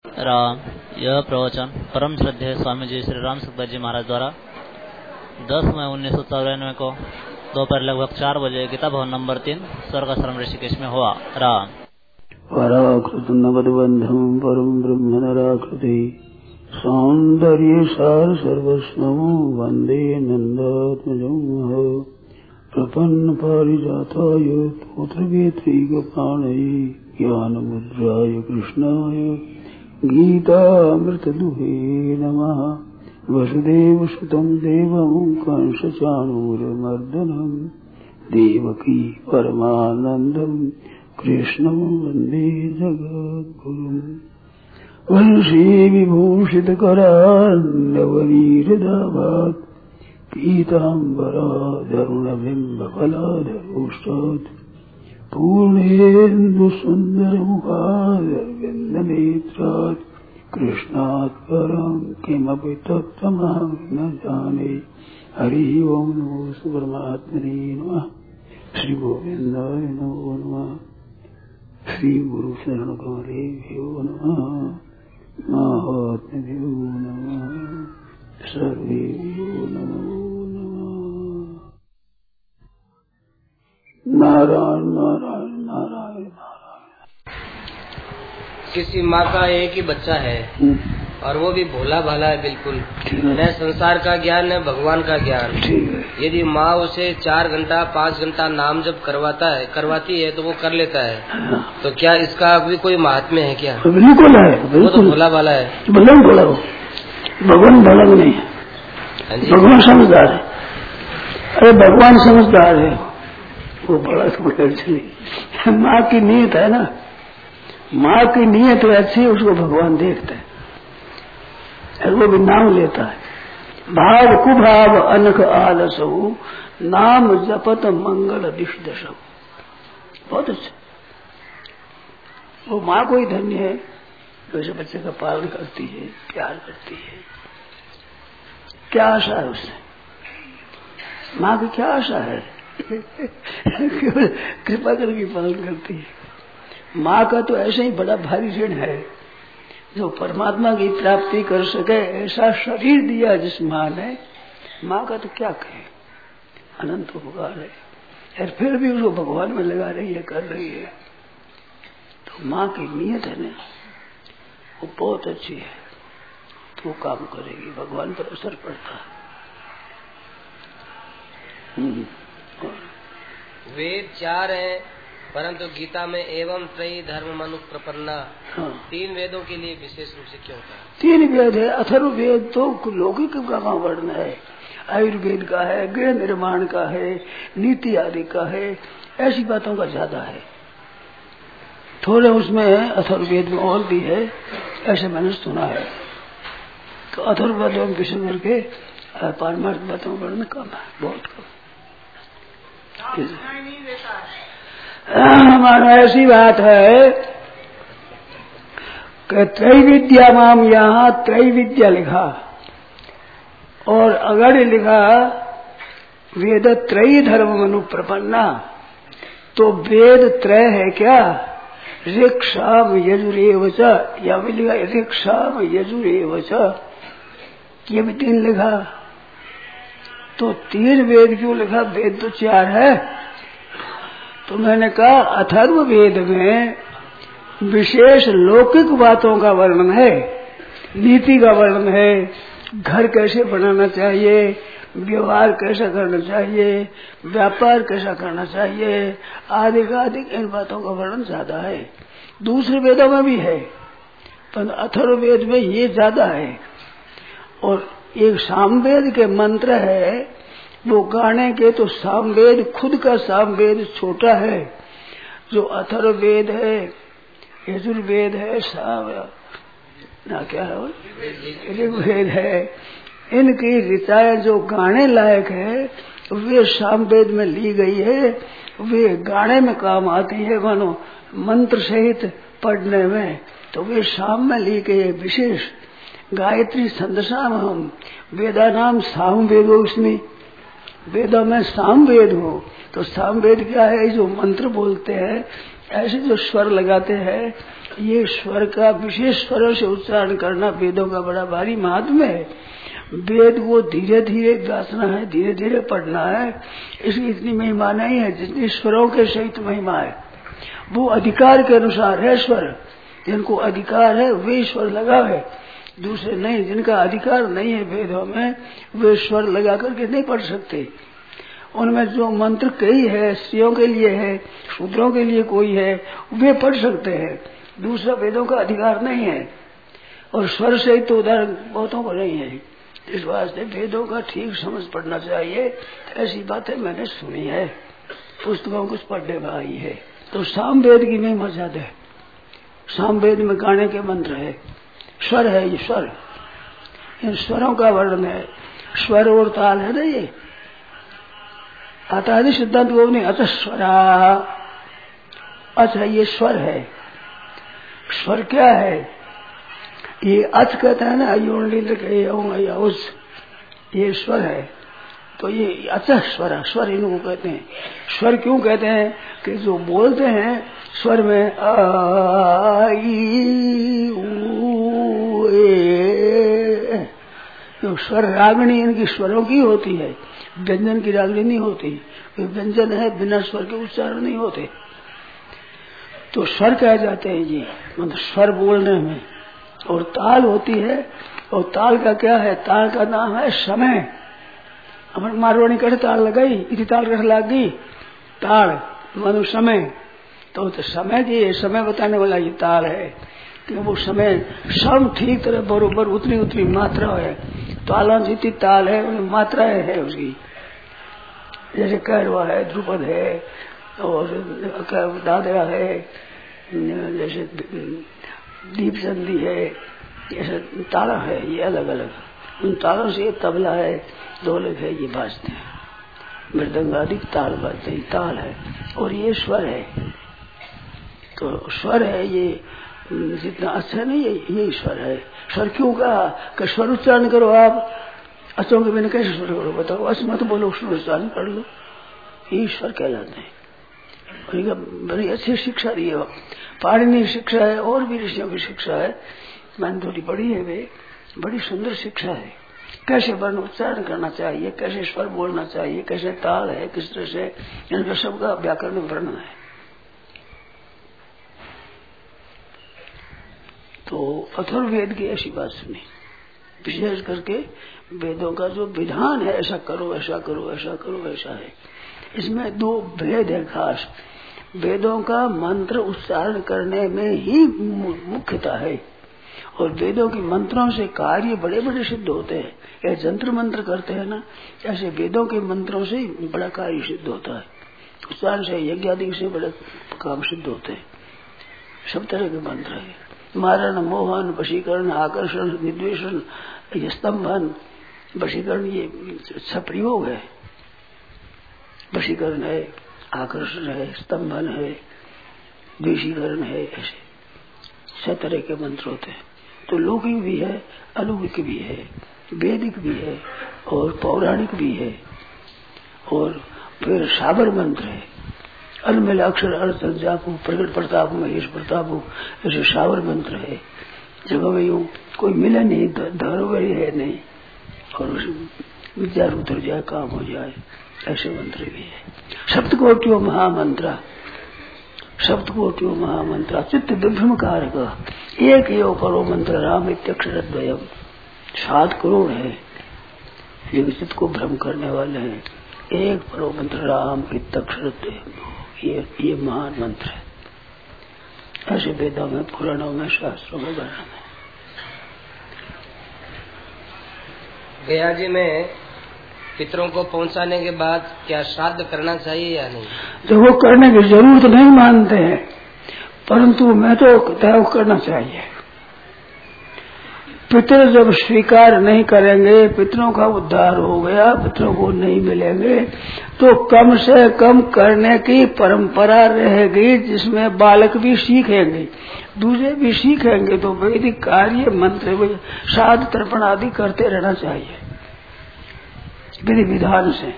राम। यह प्रवचन परम श्रद्धेय स्वामी जी श्री राम सुखदास जी महाराज द्वारा 10 मई 1994 को दोपहर लगभग 4 बजे गीता भवन नंबर 3 स्वर्गाश्रम ऋषिकेश में हुआ। राम। पराकृतं नवद्बन्धं परं ब्रह्म नराकृति सौन्दर्य सार सर्वस्वं वन्दे नन्दात्मजं प्रपन्न पारिजाताय पुत्रवेत्रैकपाणये ज्ञानमुद्राय कृष्णाय गीतामृतदुहे नमः। वसुदेवसुतं देवं कंसचाणूरमर्दनं देवकी परमानन्दं कृष्णं वन्दे जगद्गुरुम्। वंशी विभूषितकरान्नवनीरदाभात् पीताम्बराधरुणबिम्बफलाधरोष्टात् पूर्णेन्दुसुन्दरमुखादरविन्दनेत्रात् कृष्णात् परं किमपि तत्त्वमहं न जाने। हरि ओं नमो परमात्मने नमः। श्री गोविंदाय नमो नमः। श्री गुरु शरण कमलेभ्यो नमः। महात्म्यो नमः। सर्वेभ्यो नमो नमः। नारायण नारायण नारायण नारायण। किसी माँ का एक ही बच्चा है और वो भी भोला भाला है, बिल्कुल न संसार का ज्ञान न भगवान का ज्ञान। यदि माँ उसे 4 घंटा 5 घंटा नाम जब करवाती है तो वो कर लेता है। तो क्या इसका भी कोई महात्म्य है क्या? बिल्कुल है, वो तो भोला भाला है। भोला हो, भगवान भोला नहीं है। भगवान समझदार है। अरे भगवान समझदार है, वो बड़ा नहीं। माँ की नीयत है ना, माँ की नीयत अच्छी, उसको भगवान देखता है और वो भी नाम लेता है। भाव कुभाव अनख आलसो नाम जपत मंगल दिशदशो। बहुत अच्छा। वो माँ को ही धन्य है जो इस बच्चे का पालन करती है, प्यार करती है। क्या आशा है उससे? माँ की क्या आशा है? कृपा करके पालन करती है। माँ का तो ऐसे ही बड़ा भारी ऋण है, जो परमात्मा की प्राप्ति कर सके ऐसा शरीर दिया जिस माँ ने। माँ का तो क्या कहे, अनंत उपकार है। और फिर भी उसको भगवान में लगा रही है, कर रही है। तो माँ की नीयत है ना, वो बहुत अच्छी है, तो वो काम करेगी, भगवान पर असर पड़ता है। वेद 4 हैं, परंतु गीता में एवं त्रयी धर्म मनु प्रपन्ना। 3 वेदों के लिए विशेष रूप से क्यों कहा? 3 वेद है। अथर्ववेद तो लौकिक का वर्ण है, आयुर्वेद का है, गृह निर्माण का है, नीति आदि का है, ऐसी बातों का ज्यादा है। थोड़े उसमें अथर्ववेद में और भी है, ऐसे मैंने सुना है। तो अथर्ववेद में विषय करके पारमार्थ बातों का वर्ण कम है, बहुत कम। हमारा ऐसी बात है कि त्रैविद्या माम, यहाँ त्रैविद्या लिखा और अगर लिखा वेद त्रयी धर्म मनु प्रपन्ना, तो वेद त्रय है क्या? ऋक् साम यजुरेव च, या भी लिखा ऋक् साम यजुरेव च, ये भी 3 लिखा। तो 3 वेद क्यों लिखा? वेद तो 4 है। तो मैंने कहा अथर्व वेद में विशेष लौकिक बातों का वर्णन है, नीति का वर्णन है, घर कैसे बनाना चाहिए, व्यवहार कैसा करना चाहिए, व्यापार कैसा करना चाहिए, आदि का आदि इन बातों का वर्णन ज्यादा है। दूसरे वेदों में भी है, पर अथर्व वेद में ये ज्यादा है। और एक सामवेद के मंत्र है, वो गाने के तो सामवेद, खुद का सामवेद छोटा है। जो अथर्ववेद है, यजुर्वेद है, क्या है, ऋग्वेद है, इनकी ऋचाएं जो गाने लायक है वे सामवेद में ली गई है। वे गाने में काम आती है, मानो मंत्र सहित पढ़ने में। तो वे साम में ली गई है विशेष। गायत्री छंदसाम हम वेदा नाम सामवेदो, इसमें वेदों में सामवेद हो। तो सामवेद क्या है? जो मंत्र बोलते हैं, ऐसे जो स्वर लगाते हैं, ये स्वर का विशेष स्वरों से उच्चारण करना वेदों का बड़ा भारी महात्म्य है। वेद को धीरे धीरे गाना है, धीरे धीरे पढ़ना है, इसकी इतनी महिमा नहीं है जितनी स्वरों के सहित महिमा है। वो अधिकार के अनुसार है स्वर, जिनको अधिकार है वे स्वर लगा है, दूसरे नहीं। जिनका अधिकार नहीं है वेदों में वे स्वर लगा करके नहीं पढ़ सकते। उनमें जो मंत्र कई है, स्त्रियों के लिए है, शूद्रों के लिए कोई है, वे पढ़ सकते हैं, दूसरा वेदों का अधिकार नहीं है। और स्वर से तो उदाहरण बहुतों को नहीं है। इस वास्ते वेदों का ठीक समझ पढ़ना चाहिए। ऐसी बातें मैंने सुनी है, पुस्तकों कुछ पढ़ने में आई है। तो साम वेद की महिमा ज्यादा है। साम वेद में गाने के मंत्र है, स्वर है, ये स्वर, इन स्वरों का वर्णन है। स्वर और ताल है ना, ये आता है सिद्धांत वो नहीं। अच स्वरा, अच्छा ये स्वर है। स्वर क्या है? ये अच कहते हैं ना, अयोस, ये स्वर है। तो ये अच्छा स्वर, स्वर इनको कहते हैं। स्वर क्यों कहते हैं? कि जो बोलते हैं स्वर में तो स्वर रागनी इनकी स्वरों की होती है, व्यंजन की रागनी नहीं होती। व्यंजन है, बिना स्वर के उच्चारण नहीं होते। तो स्वर कह जाते हैं जी, मतलब स्वर बोलने में। और ताल होती है, और ताल का क्या है? ताल का नाम है समय। हमारे मारवाड़ी कठ ताल लगाई, इतनी ताल कठ लग गई, ताल मतलब समय। तो समय जी, समय बताने वाला ये ताल है कि वो समय सम ठीक तरह बरोबर उतनी उतनी मात्रा है। तालों जितनी ताल है मात्राएं है उसकी। जैसे कैरवा है, ध्रुपद है, और दादरा है, जैसे दीप संधि है, जैसे ताला है, ये अलग अलग। उन तालों से तबला है, ढोलक है, ये बाजते हैं, मृदंग आदि ताल बाजते हैं, ताल है। और ये स्वर है। तो स्वर है ये, जितना अच्छा नहीं है ये स्वर है। स्वर क्यों कहा? कि स्वर उच्चारण करो आप, अच्छों के बिना कैसे स्वर करो बताओ? अच मत बोलो, स्वर उच्चारण कर लो, ये ईश्वर कहलाते हैं। बड़ी अच्छी शिक्षा दी है, पाणिनि शिक्षा है, और भी ऋषियों की शिक्षा है, मैंने थोड़ी पढ़ी है। वे बड़ी सुंदर शिक्षा है, कैसे वर्ण उच्चारण करना चाहिए, कैसे स्वर बोलना चाहिए, कैसे ताल है, किस तरह से इनका सबका व्याकरण वर्णन है। तो अथर्ववेद की ऐसी बात सुनी, विशेष करके वेदों का जो विधान है, ऐसा करो, ऐसा करो, ऐसा करो, ऐसा है। इसमें दो भेद है खास। वेदों का मंत्र उच्चारण करने में ही मुख्यता है, और वेदों के मंत्रों से कार्य बड़े बड़े सिद्ध होते हैं। ये जंत्र मंत्र करते हैं ना, ऐसे वेदों के मंत्रों से बड़ा कार्य सिद्ध होता है। उच्चारण से, यज्ञ आदि से बड़े काम सिद्ध होते हैं। सब तरह के मंत्र है, मारण, मोहन, वशीकरण, आकर्षण, विद्वेषण, स्तंभन, वशीकरण, ये अच्छा प्रयोग है। वशीकरण है, आकर्षण है, स्तंभन है, द्वेषीकरण है, ऐसे 6 तरह के मंत्र होते हैं। तो लौकिक भी है, अलौकिक भी है, वैदिक भी है, और पौराणिक भी है। और फिर साबर मंत्र है, अलमेल अक्षर अर्थ जापू, प्रकट प्रताप महेश प्रतापू, ऐसे सावर मंत्र है। जब हमें यूं कोई मिले नहीं, धरोहर है नहीं, और विद्या उतर जाए, काम हो जाए, ऐसे मंत्र भी है। सप्तकोटियों महामंत्र, सप्तकोटियों महामंत्र, चित्त विभ्रम कारक, एक यो परो मंत्र राम इत्यक्षर द्वयम। 7 करोड़ है, ये चित्त को भ्रम करने वाले हैं। एक परो मंत्र राम इत्यक्षर द्वयम, ये महान मंत्र है। ऐसे वेदों में, पुराणों में, शास्त्रों में वर्णन है। गया जी में पितरों को पहुंचाने के बाद क्या श्राद्ध करना चाहिए या नहीं? देखो, करने की जरूरत नहीं मानते हैं, परंतु मैं तो कहता हूं करना चाहिए। पितर जब स्वीकार नहीं करेंगे, पितरों का उद्धार हो गया, पितरों को नहीं मिलेंगे, तो कम से कम करने की परंपरा रहेगी, जिसमें बालक भी सीखेंगे, दूसरे भी सीखेंगे। तो वैदिक कार्य, मंत्र, श्राद्ध, तर्पण आदि करते रहना चाहिए विधि विधान से।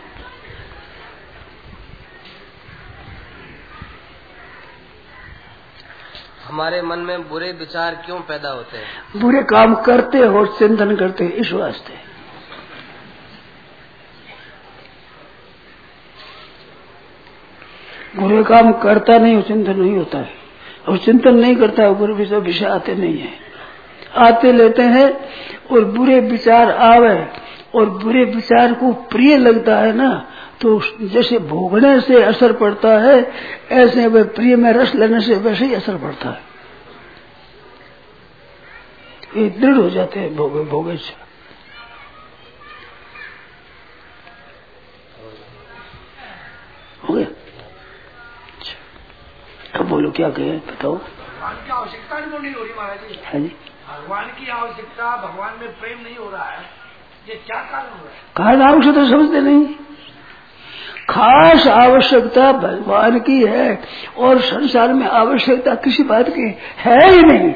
हमारे मन में बुरे विचार क्यों पैदा होते हैं? बुरे काम करते और चिंतन करते इस वास्ते। बुरे काम करता नहीं, चिंतन नहीं होता है, और चिंतन नहीं करता है, बुरे विषय आते नहीं है। आते लेते हैं और बुरे विचार आवे और बुरे विचार को प्रिय लगता है ना, तो जैसे भोगने से असर पड़ता है ऐसे वे प्रिय में रस लेने से वैसे ही असर पड़ता है। ये दृढ़ हो जाते हैं भोगे से। हो गया? अब बोलो क्या कहे, बताओ। भगवान की आवश्यकता नहीं हो रही महाराज जी। हाँ जी, भगवान की आवश्यकता, भगवान में प्रेम नहीं हो रहा है, ये क्या कारण हो रहा है? कारण आवश्यकता समझते नहीं। खास आवश्यकता भगवान की है और संसार में आवश्यकता किसी बात की है ही नहीं।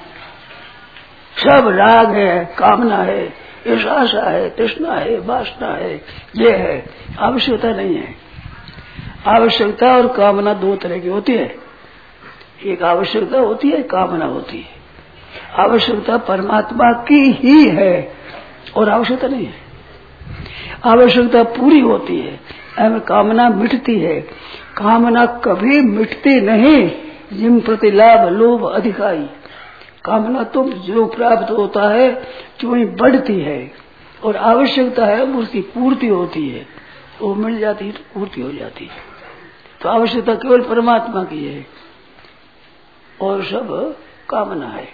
सब राग है, कामना है, आशा है, तृष्णा है, वासना है, ये है, आवश्यकता नहीं है। आवश्यकता और कामना दो तरह की होती है। एक आवश्यकता होती है, कामना होती है। आवश्यकता परमात्मा की ही है और आवश्यकता नहीं है। आवश्यकता पूरी होती है, कामना मिटती है। कामना कभी मिटती नहीं, जिन प्रति लाभ लोभ अधिकारी। कामना तो जो प्राप्त होता है जो ही बढ़ती है, और आवश्यकता है उसकी पूर्ति होती है, वो मिल जाती है तो पूर्ति हो जाती है। तो आवश्यकता केवल परमात्मा की है और सब कामना है।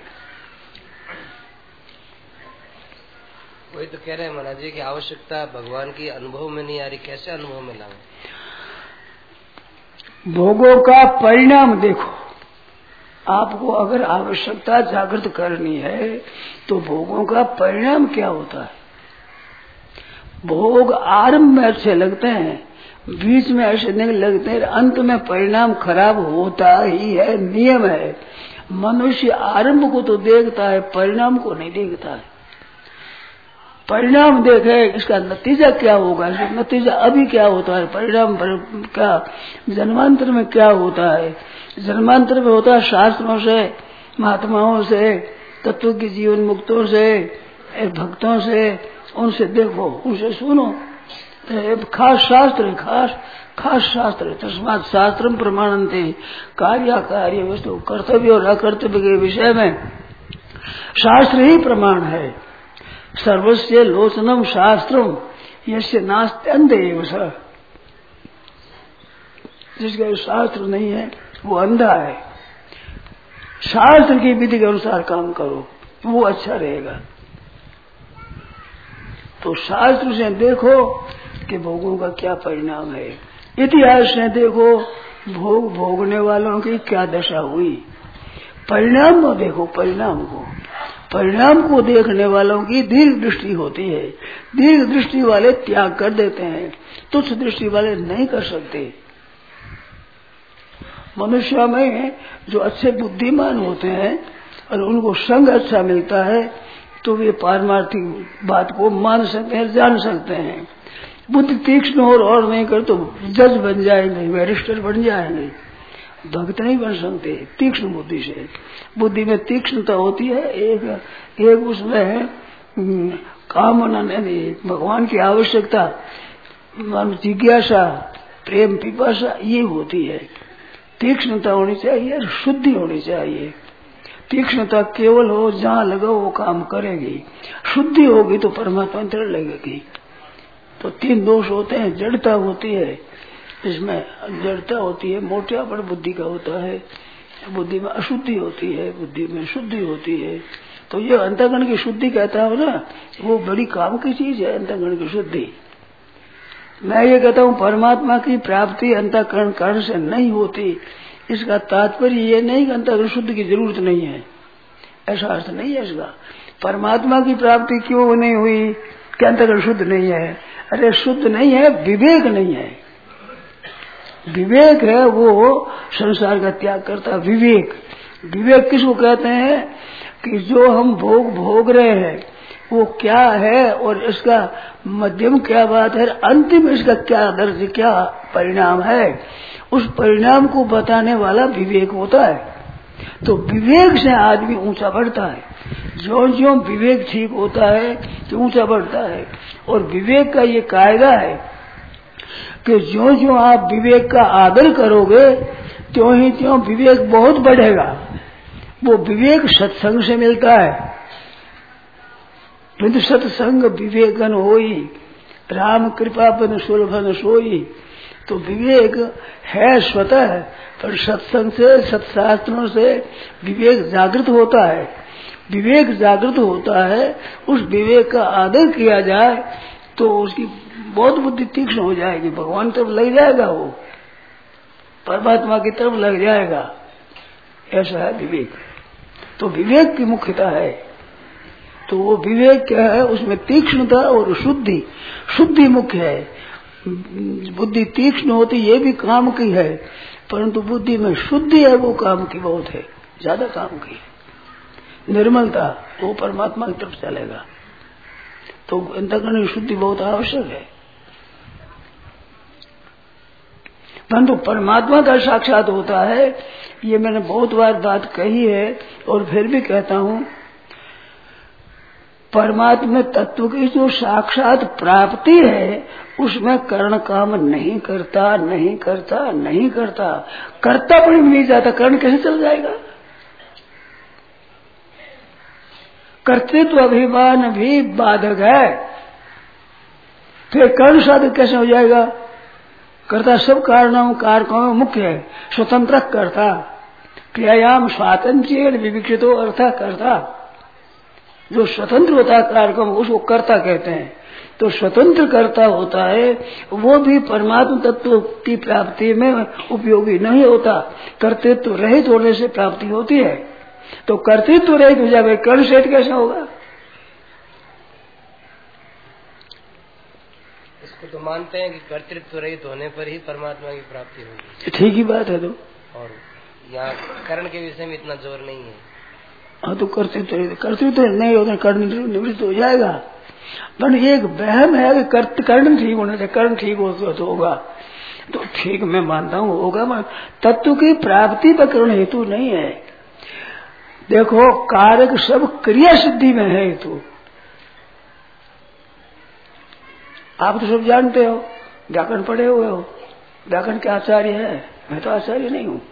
वही तो कह रहे हैं महाराज जी कि आवश्यकता भगवान की अनुभव में नहीं आ रही, कैसे अनुभव में लाऊं? भोगों का परिणाम देखो। आपको अगर आवश्यकता जागृत करनी है तो भोगों का परिणाम क्या होता है। भोग आरंभ में अच्छे लगते हैं, बीच में ऐसे नहीं लगते हैं, अंत में परिणाम खराब होता ही है, नियम है। मनुष्य आरंभ को तो देखता है, परिणाम को नहीं देखता है। परिणाम देखे इसका नतीजा क्या होगा, इसका नतीजा अभी क्या होता है, परिणाम क्या जन्मांतर में क्या होता है। जन्मांतर में होता है शास्त्रों से, महात्माओं से, तत्व के जीवन मुक्तों से, भक्तों से, उनसे देखो, उनसे सुनो। खास शास्त्र है, खास शास्त्र है। तस्मात् शास्त्रम प्रमाणन्ते कार्य वस्तु कर्तव्य और अकर्तव्य के विषय में शास्त्र ही प्रमाण है। सर्वस्य लोचनम शास्त्रम यस्य नास्त्यन्त एव स। जिसका शास्त्र नहीं है वो अंधा है। शास्त्र की विधि के अनुसार काम करो, वो अच्छा रहेगा। तो शास्त्र से देखो कि भोगों का क्या परिणाम है। इतिहास से देखो भोग भोगने वालों की क्या दशा हुई। परिणाम को देखो, परिणाम को देखने वालों की दीर्घ दृष्टि होती है। दीर्घ दृष्टि वाले त्याग कर देते हैं, तुच्छ दृष्टि वाले नहीं कर सकते। मनुष्य में जो अच्छे बुद्धिमान होते हैं और उनको संग अच्छा मिलता है तो वे पारमार्थिक बात को मान सकते हैं, जान सकते हैं। बुद्धि तीक्ष्ण और नहीं कर तो जज बन जाएंगे, बैरिस्टर बन जाएंगे, भक्त नहीं बन सकते। तीक्ष्ण बुद्धि से, बुद्धि में तीक्ष्णता होती है। एक उसमें कामना नहीं, भगवान की आवश्यकता, जिज्ञासा, प्रेम, पिपासा ये होती है। तीक्ष्णता होनी चाहिए, शुद्धि होनी चाहिए। तीक्ष्णता केवल हो जहाँ लगा वो काम करेगी, शुद्धि होगी तो परमात्मा अंतर लगेगी। तो तीन दोष होते हैं, जड़ता होती है, इसमें जड़ता होती है, मोटापन बुद्धि का होता है, बुद्धि में अशुद्धि होती है, बुद्धि में शुद्धि होती है। तो ये अंतःकरण की शुद्धि कहता हूँ ना, वो बड़ी काम की चीज है अंतःकरण की शुद्धि। मैं ये कहता हूँ परमात्मा की प्राप्ति अंतःकरण कारण से नहीं होती। इसका तात्पर्य ये नहीं कि अंतःकरण शुद्ध की जरूरत नहीं है, ऐसा अर्थ नहीं है इसका। परमात्मा की प्राप्ति क्यों नहीं हुई कि अंतःकरण शुद्ध नहीं है? अरे शुद्ध नहीं है, विवेक नहीं है। विवेक है वो संसार का त्याग करता। विवेक किसको कहते हैं कि जो हम भोग रहे हैं वो क्या है और इसका मध्यम क्या बात है, अंतिम इसका क्या दर्ज, क्या परिणाम है, उस परिणाम को बताने वाला विवेक होता है। तो विवेक से आदमी ऊंचा बढ़ता है। ज्यों ज्यों विवेक ठीक होता है तो ऊंचा बढ़ता है। और विवेक का ये कायदा है कि ज्यों ज्यों आप विवेक का आदर करोगे त्यों ही त्यों विवेक बहुत बढ़ेगा। वो विवेक सत्संग से मिलता है। किंतु सत्संग विवेकन होई, राम कृपा बन सुलभन सोई। तो विवेक है स्वतः, पर सत्संग से सत्शास्त्रों से विवेक जागृत होता है। विवेक जागृत होता है, उस विवेक का आदर किया जाए तो उसकी बहुत बुद्धि तीक्ष्ण हो जाएगी, भगवान तरफ लग जाएगा, वो परमात्मा की तरफ लग जाएगा। ऐसा है विवेक। तो विवेक की मुख्यता है। तो वो विवेक क्या है, उसमें तीक्ष्णता और शुद्धि। शुद्धि मुख्य है। बुद्धि तीक्ष्ण होती ये भी काम की है, परंतु बुद्धि में शुद्धि है वो काम की बहुत है, ज्यादा काम की है। निर्मलता वो परमात्मा की तरफ चलेगा। तो अंतःकरण की शुद्धि बहुत आवश्यक है। परंतु परमात्मा का साक्षात होता है, ये मैंने बहुत बार बात कही है और फिर भी कहता हूँ। परमात्मा तत्व की जो साक्षात प्राप्ति है उसमें कर्ण काम नहीं करता, नहीं करता, नहीं करता। करता पर नहीं जाता, कर्ण कैसे चल जाएगा? कर्तृत्व अभिमान भी बाधक है, फिर कर्ण साधक कैसे हो जाएगा? कर्ता सब कारणों कारकों में मुख्य है, स्वतंत्र कर्ता। क्रियायाम स्वातंत्र्य विविक्षितो अर्थ कर्ता। जो स्वतंत्र होता है कारकों में उसको कर्ता कहते हैं। तो स्वतंत्र कर्ता होता है वो भी परमात्मा तत्व की प्राप्ति में उपयोगी नहीं होता। कर्तृत्व रहित होने से प्राप्ति होती है। तो कर्तृत्व रहित हो जाए कर्ण सेठ कैसे होगा? इसको तो मानते हैं कि कर्तृत्व रहित होने पर ही परमात्मा की प्राप्ति होगी। ठीक ही बात है। तो और यहाँ कर्ण के विषय में इतना जोर नहीं है। हाँ, तो कर्तृत्व नहीं होता, कर्ण निवृत्त हो जाएगा। पर एक वहम है कि कर्ण ठीक होने से कर्ण ठीक हो तो होगा। तो ठीक मैं मानता हूँ होगा, मैं तत्व की प्राप्ति पर कर्ण हेतु नहीं है। देखो कारक सब क्रिया सिद्धि में है हेतु। आप तो सब जानते हो, व्याकरण पढ़े हुए हो, व्याकरण के आचार्य है। मैं तो आचार्य नहीं हूँ।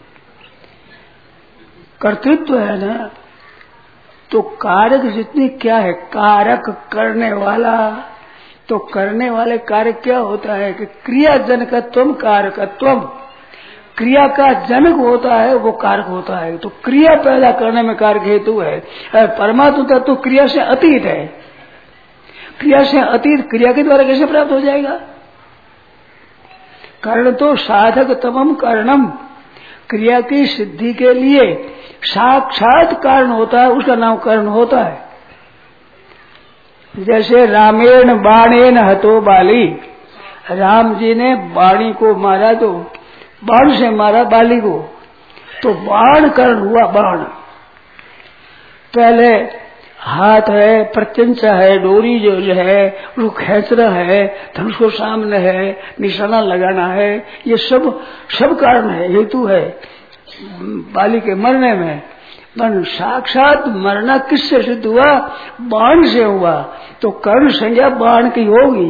कर्तृत्व है ना, तो कारक जितनी क्या है, कारक करने वाला। तो करने वाले कारक क्या होता है कि क्रिया जनकत्वम कारकत्वम। क्रिया का जनक होता है वो कारक होता है। तो क्रिया पैदा करने में कारक हेतु है। परमात्मा तत्व तो क्रिया से अतीत है। क्रिया से अतीत क्रिया के द्वारा कैसे प्राप्त हो जाएगा? कारण तो साधक तमम कारणम। क्रिया की सिद्धि के लिए साक्षात कारण होता है, उसका नाम कारण होता है। जैसे रामेण बाणेन हतो बाली। राम जी ने बाणी को मारा, तो बाण से मारा बाली को, तो बाण कारण हुआ। बाण पहले हाथ है, प्रत्यंचा है, डोरी जो है वो खेचना है, धनुष को सामने है, निशाना लगाना है, ये सब कारण है, हेतु है बाली के मरने में। पर साक्षात मरना किससे सिद्ध हुआ? बाण से हुआ। तो कर्ण संज्ञा बाण की होगी।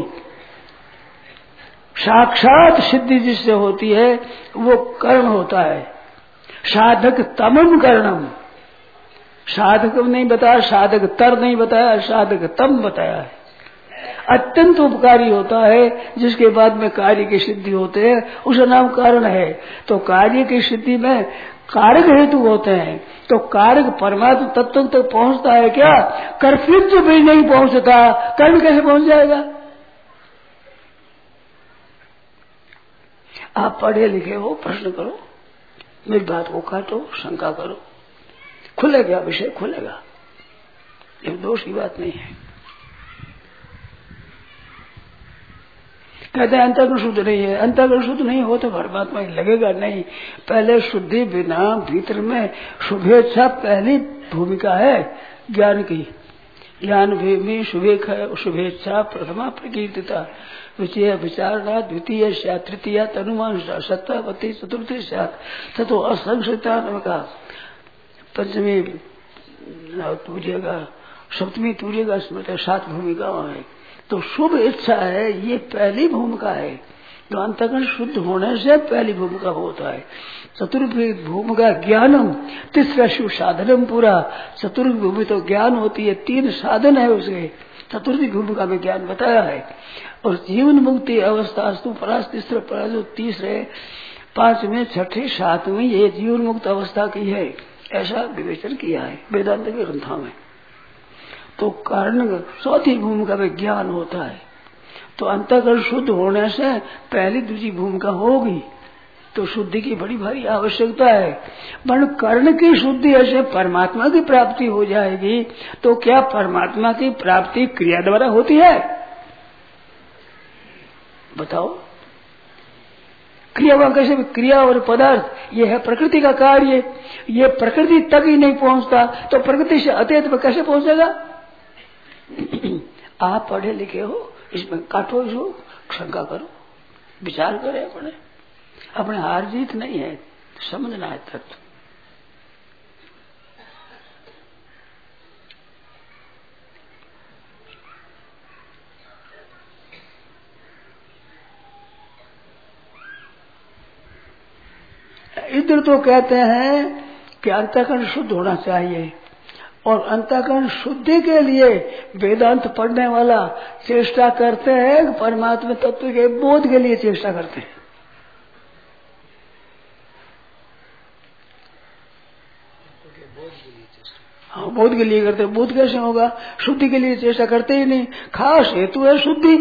साक्षात सिद्धि जिससे होती है वो कर्ण होता है। साधक तमम कर्णम। साधक नहीं बताया, साधक तर नहीं बताया, साधक तम बताया है। अत्यंत उपकारी होता है, जिसके बाद में कार्य की सिद्धि होते हैं, उसका नाम कारण है। तो कार्य की सिद्धि में कारक हेतु होते हैं। तो कारक परमात्मा तत्व तक पहुंचता है क्या? कर्तृत्व भी नहीं पहुंचता, कर्ण कैसे पहुंच जाएगा? आप पढ़े लिखे हो, प्रश्न करो, मेरी बात को काटो, शंका करो, खुलेगा विषय, खुलेगा। ये दोष की बात नहीं है। कहते हैं अंतःकरण शुद्ध नहीं है। अंतःकरण शुद्ध नहीं हो तो परमात्मा लगेगा नहीं। पहले शुद्धि बिना भीतर में शुभेच्छा पहली भूमिका है ज्ञान की। ज्ञान में शुभेच्छा प्रथमा प्रकीर्तिता, विषय विचारणा द्वितीय तृतीय तनुमान सप्तमति चतुर्थी तथो असंशयता। पंचमी तूर्यगा, सप्तमी तूर्यगा स्मृत है, 7 भूमिकाओं है। तो शुभ इच्छा है, ये पहली भूमिका है। तो अंतःकरण शुद्ध होने से पहली भूमिका होता है। चतुर्थ भूमिका ज्ञानम, तीसरा शिव साधनम पूरा। चतुर्थ भूमि तो ज्ञान होती है, 3 साधन है उसके। चतुर्थी भूमिका में ज्ञान बताया है। और जीवन मुक्ति अवस्था परास तीसरे 5वें 6ठे 7वें ये जीवन मुक्त अवस्था की है, ऐसा विवेचन किया है वेदांत के ग्रंथों में। तो कारण चौथी भूमिका में ज्ञान होता है। तो अंतःकरण शुद्ध होने से पहली दूसरी भूमिका होगी। तो शुद्धि की बड़ी भारी आवश्यकता है। पर कर्ण की शुद्धि ऐसे परमात्मा की प्राप्ति हो जाएगी। तो क्या परमात्मा की प्राप्ति क्रिया द्वारा होती है? बताओ, क्रिया वहां कैसे? क्रिया और पदार्थ ये है प्रकृति का कार्य। ये प्रकृति तक ही नहीं पहुंचता तो प्रकृति से अतीत पर कैसे पहुंचेगा? आप पढ़े लिखे हो, इसमें काटो, इसको शंका करो, विचार करें। अपने हार जीत नहीं है, समझना है तत्व। इधर तो कहते हैं कि अंतःकरण शुद्ध होना चाहिए, और अंतःकरण शुद्धि के लिए वेदांत पढ़ने वाला चेष्टा करते हैं, परमात्मा तत्व के बोध के लिए चेष्टा करते हैं। हाँ, बोध के लिए करते हैं। बोध कैसे होगा? शुद्धि के लिए चेष्टा करते ही नहीं। खास हेतु है शुद्धि।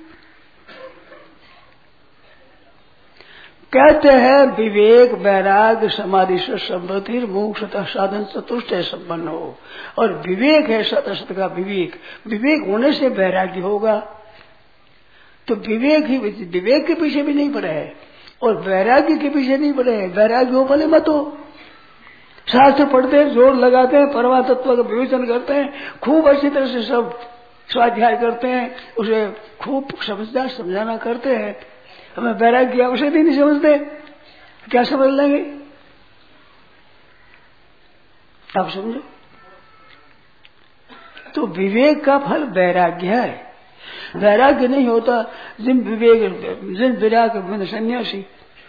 कहते हैं विवेक वैराग्य समाधि से संबंधी मोक्षतः साधन चतुष्ट संपन्न हो। और विवेक है सतसत का विवेक। विवेक होने से वैराग्य होगा। तो विवेक के पीछे भी नहीं पड़े है और वैराग्य के पीछे नहीं पड़े है। वैराग्य हो भले मत हो। शास्त्र पढ़ते हैं, जोर लगाते हैं, परमात्मा तत्व का विवेचन करते हैं, खूब अच्छी तरह से सब स्वाध्याय करते हैं, उसे खूब समझदार समझाना करते हैं। हमें वैराग्य की आवश्यकता नहीं समझते, क्या समझ लेंगे? आप समझो। तो विवेक का फल वैराग्य है। वैराग्य नहीं होता जिन विराग बिन सन्यासी।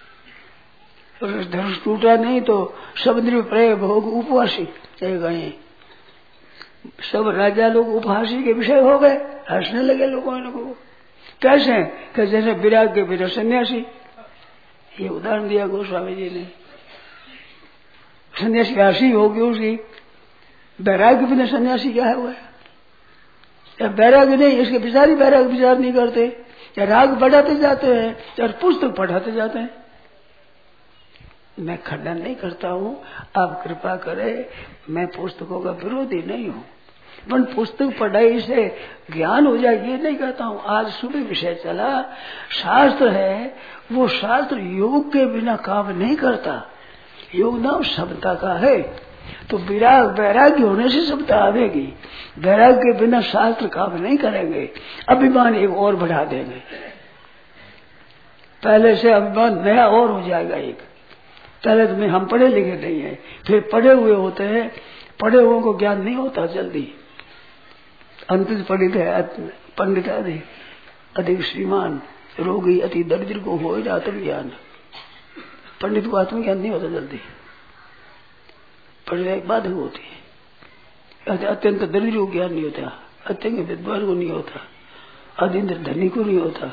धनुष टूटा नहीं तो समुद्र प्रेम भोग उपवासी गए। सब राजा लोग उपहासी के विषय हो गए, हंसने लगे लोगों को। कैसे? कि जैसे विराग के बिना सन्यासी। ये उदाहरण दिया गोस्वामी जी ने। सन्यासी राशि होगी उसकी, वैराग के बिना सन्यासी क्या है? वो या वैराग्य नहीं, इसके विचारी वैराग विचार नहीं करते, या राग बढ़ाते जाते हैं, या पुस्तक पढ़ाते जाते हैं। मैं खंडन नहीं करता हूँ, आप कृपा करें, मैं पुस्तकों का विरोधी नहीं हूँ, पर पुस्तक पढ़ाई से ज्ञान हो जाए ये नहीं कहता हूँ। आज सुबह विषय चला, शास्त्र है, वो शास्त्र योग के बिना काम नहीं करता। योग नाम समता का है। तो वैराग्य होने से समता आवेगी। वैराग्य के बिना शास्त्र काम नहीं करेंगे। अभिमान एक और बढ़ा देंगे, पहले से अभिमान नया और हो जाएगा एक। पहले तो हम पढ़े लिखे नहीं है, फिर पढ़े हुए होते हैं। पढ़े हुए को ज्ञान नहीं होता जल्दी। अंतिम पंडित है, पंडित अधिक श्रीमान रोगी अति दरिद्र को हो आत्मज्ञान। पंडित को आत्मज्ञान नहीं होता जल्दी, पढ़ने एक बात होती है। अत्यंत दरिद्र को ज्ञान नहीं होता, अत्यंत विद्वान को नहीं होता, अत्यंत धनी को नहीं होता,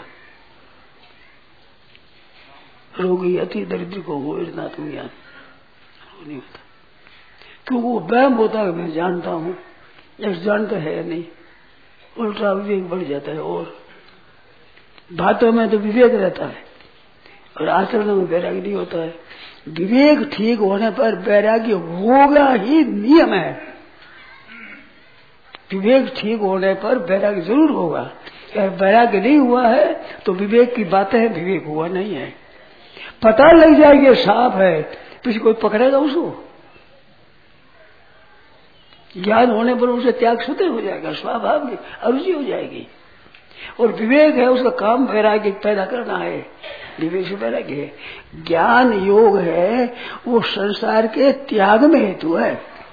रोगी अति दरिद्र को हो आत्मज्ञान नहीं होता। क्योंकि वो वहम होता है मैं जानता हूँ, जानता है नहीं, उल्टा विवेक बढ़ जाता है। और बातों में तो विवेक रहता है और आचरण में वैराग्य नहीं होता है। विवेक ठीक होने पर वैराग्य होगा ही, नियम है। विवेक ठीक होने पर वैराग्य जरूर होगा। अगर वैराग्य नहीं हुआ है तो विवेक की बातें हैं, विवेक हुआ नहीं है। पता लग जाएगी सांप है, पीछे कोई पकड़ेगा उसको? ज्ञान होने पर उसे त्याग स्वतः हो जाएगा, स्वाभाविक अरुचि हो जाएगी। और विवेक है, उसका काम वैराग्य पैदा करना है। विवेक से वैराग्य है। ज्ञान योग है, वो संसार के त्याग में हेतु है।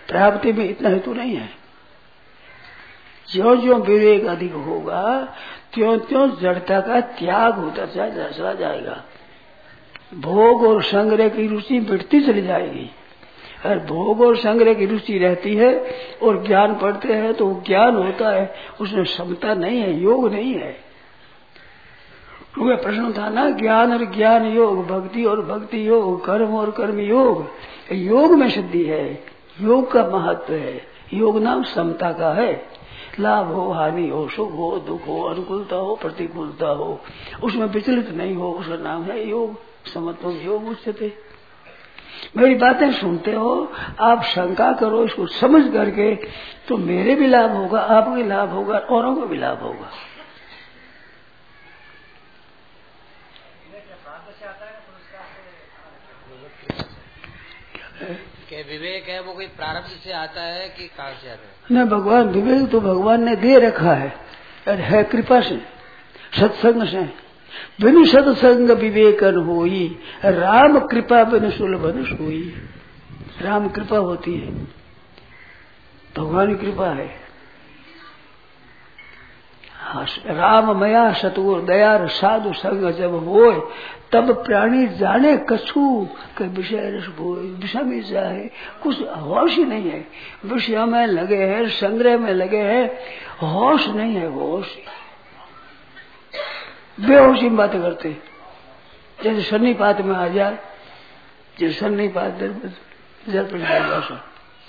प्राप्ति में इतना हेतु नहीं है। ज्यों ज्यों विवेक अधिक होगा त्यों त्यों जड़ता का त्याग होता चला जाएगा। भोग और संग्रह की रुचि बढ़ती चली जाएगी। अगर भोग और संग्रह की रुचि रहती है और ज्ञान पढ़ते हैं तो ज्ञान होता है, उसमें क्षमता नहीं है, योग नहीं है। क्योंकि प्रश्न था ना, ज्ञान और ज्ञान योग, भक्ति और भक्ति योग, कर्म और कर्म योग। योग में सिद्धि है, योग का महत्व है। योग नाम समता का है। लाभ हो, हानि हो, सुख हो, दुख हो, अनुकूलता हो, प्रतिकूलता हो, उसमें विचलित नहीं हो, उसका नाम है योग। समत्वम योग उच्यते। मेरी बातें सुनते हो, आप शंका करो इसको समझ करके, तो मेरे भी लाभ होगा, आपको भी लाभ होगा, औरों को भी लाभ होगा। क्या विवेक है वो कोई प्रारब्ध से आता है कि कहाँ से आता है? न भगवान, विवेक तो भगवान ने दे रखा है कृपा से, सत्संग से। बिनु सत्संग विवेकन होई, राम कृपा बिनु सुलभ सोई। राम कृपा होती है, भगवान की कृपा है। राम मया सतगुर दयार साधु संग जब होए, तब प्राणी जाने कछु के विषय रस भोए। विषय में जाए कुछ होश ही नहीं है, विषय में लगे हैं, संग्रह में लगे हैं, होश नहीं है। होश बेहोशी में बातें करते, जैसे सन्नीपात में आ जाए, जैसे सन्नीपात जल पड़ जाएगा।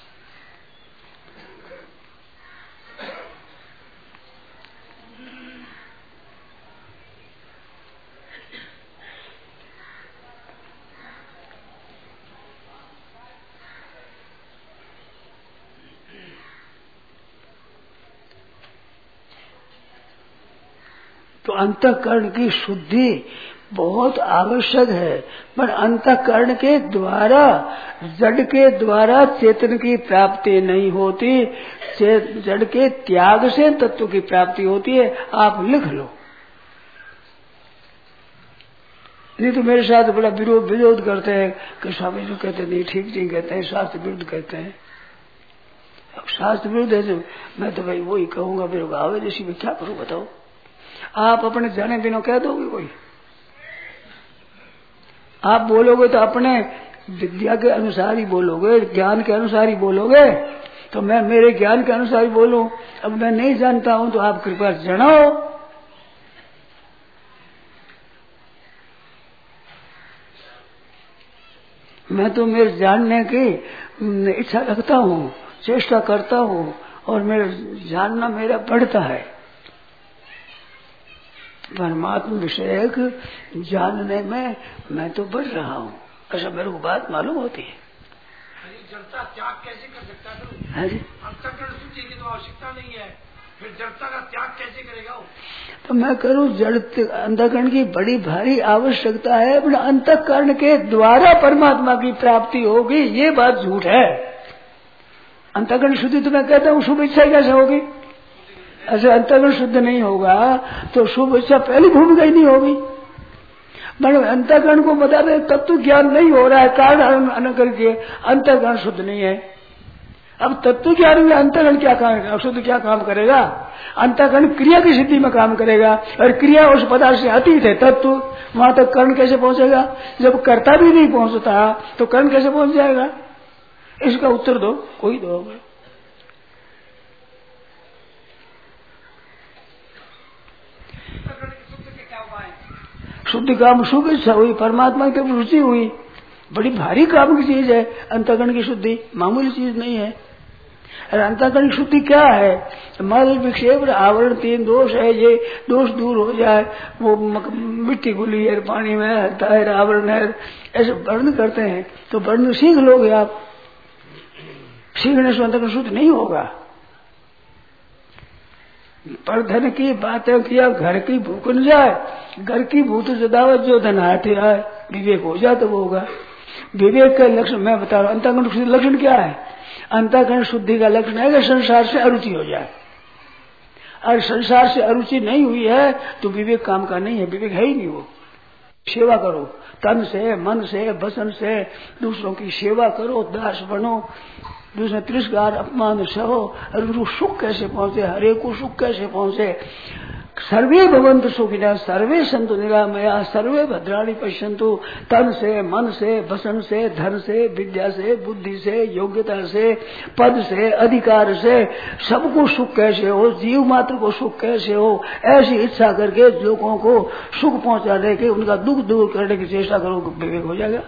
तो अंतःकरण की शुद्धि बहुत आवश्यक है, पर अंतःकरण के द्वारा, जड़ के द्वारा चेतन की प्राप्ति नहीं होती। जड़ के त्याग से तत्व की प्राप्ति होती है। आप लिख लो, नहीं तो मेरे साथ बड़ा विरोध करते हैं कि स्वामी जी कहते नहीं, ठीक नहीं कहते हैं, शास्त्र विरुद्ध कहते हैं। अब शास्त्र विरुद्ध है तो मैं तो भाई वही कहूंगा, मेरे को आवे जैसी में क्या करूं बताओ। आप अपने जाने बिना कह दोगे कोई? आप बोलोगे तो अपने विद्या के अनुसार ही बोलोगे, ज्ञान के अनुसार ही बोलोगे। तो मैं मेरे ज्ञान के अनुसार ही बोलूं, अब मैं नहीं जानता हूं तो आप कृपया जनाओ। मैं तो मेरे जानने की इच्छा रखता हूं, चेष्टा करता हूं, और मेरा जानना मेरा बढ़ता है। परमात्मा विषय जानने में मैं तो बढ़ रहा हूँ, ऐसा मेरे को बात मालूम होती है। जड़ता त्याग कैसे कर सकता है? अंतःकरण शुद्धि की तो आवश्यकता नहीं है, फिर जड़ता का त्याग कैसे करेगा वो? तो मैं करूँ, जड़ अंतःकरण की बड़ी भारी आवश्यकता है, अपने अंतःकरण के द्वारा परमात्मा की प्राप्ति होगी, ये बात झूठ है। अंतःकरण शुद्धि तो मैं कहता हूँ शुभ इच्छा कैसे होगी? ऐसे अंतःकरण शुद्ध नहीं होगा तो शुभ इच्छा पहली भूमिका ही नहीं होगी। मतलब अंतःकरण को बता दे तत्व ज्ञान नहीं हो रहा है, कारण अन करके अंतःकरण शुद्ध नहीं है। अब तत्व ज्ञान में अंतःकरण क्या काम, अशुद्ध क्या काम करेगा? अंतःकरण क्रिया की सिद्धि में काम करेगा, और क्रिया उस पदार्थ से अतीत है। तत्व वहां तक कर्ण कैसे पहुंचेगा? जब कर्ता भी नहीं पहुंचता तो कर्ण कैसे पहुंच जाएगा? इसका उत्तर दो, कोई दो। शुद्ध काम शुभ इच्छा हुई, परमात्मा की तरफ रुचि हुई, बड़ी भारी काम की चीज है अंतःकरण की शुद्धि, मामूली चीज नहीं है। और अंतःकरण की शुद्धि क्या है? मल विक्षेप आवरण 3 दोष है, ये दोष दूर हो जाए, वो मिट्टी गुली है, पानी में है, आवरण है, ऐसे वर्णन करते हैं। तो वर्णन सीख लोगे आप, सीखने से अंतःकरण शुद्ध नहीं होगा। पर धन की बातें किया, घर की भूख न जाए, घर की भूत जदावत जो धन हाथे आए, विवेक हो जाए तो वो होगा। विवेक का लक्षण मैं बता रहा हूँ। अंतःकरण शुद्धि लक्षण क्या है? अंतःकरण शुद्धि का लक्षण है कि संसार से अरुचि हो जाए। और संसार से अरुचि नहीं हुई है तो विवेक काम का नहीं है, विवेक है ही नहीं। वो सेवा करो, तन से, मन से, वचन से दूसरों की सेवा करो, दास बनो, दूसरा तिरस्कार अपमान सहो, और सुख कैसे पहुंचे, हरे को सुख कैसे पहुंचे। सर्वे भवन्तु सुखिनः सर्वे सन्तु निरामया सर्वे भद्राणि पश्यन्तु। तन से, मन से, वचन से, धन से, विद्या से, बुद्धि से, योग्यता से, पद से, अधिकार से सबको सुख कैसे हो, जीव मात्र को सुख कैसे हो, ऐसी इच्छा करके लोगों को सुख पहुंचाने के, उनका दुख दूर करने की चेष्टा करो, विवेक हो जाएगा।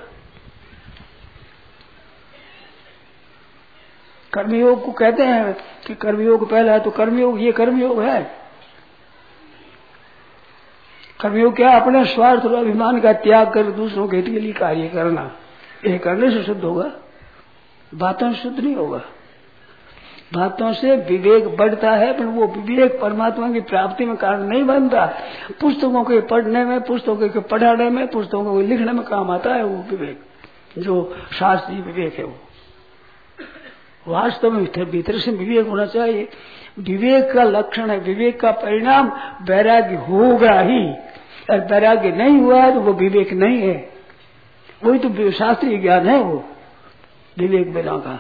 कर्मयोग को कहते हैं कि कर्मयोग पहला है, तो कर्मयोग ये कर्मयोग है। कर्मयोग क्या? अपने स्वार्थ और अभिमान का त्याग कर दूसरों के हित के लिए कार्य करना। ये करने से शुद्ध होगा, बातों से शुद्ध नहीं होगा। बातों से विवेक बढ़ता है, पर वो विवेक परमात्मा की प्राप्ति में कारण नहीं बनता। पुस्तकों के पढ़ने में, पुस्तकों के पढ़ाने में, पुस्तकों को लिखने में काम आता है वो विवेक, जो शास्त्रीय विवेक है। वो वास्तव में भीतर से विवेक होना चाहिए। विवेक का लक्षण है, विवेक का परिणाम वैराग्य होगा ही। और वैराग्य नहीं हुआ तो वो विवेक नहीं है, वही तो शास्त्रीय ज्ञान है। वो विवेक बिना का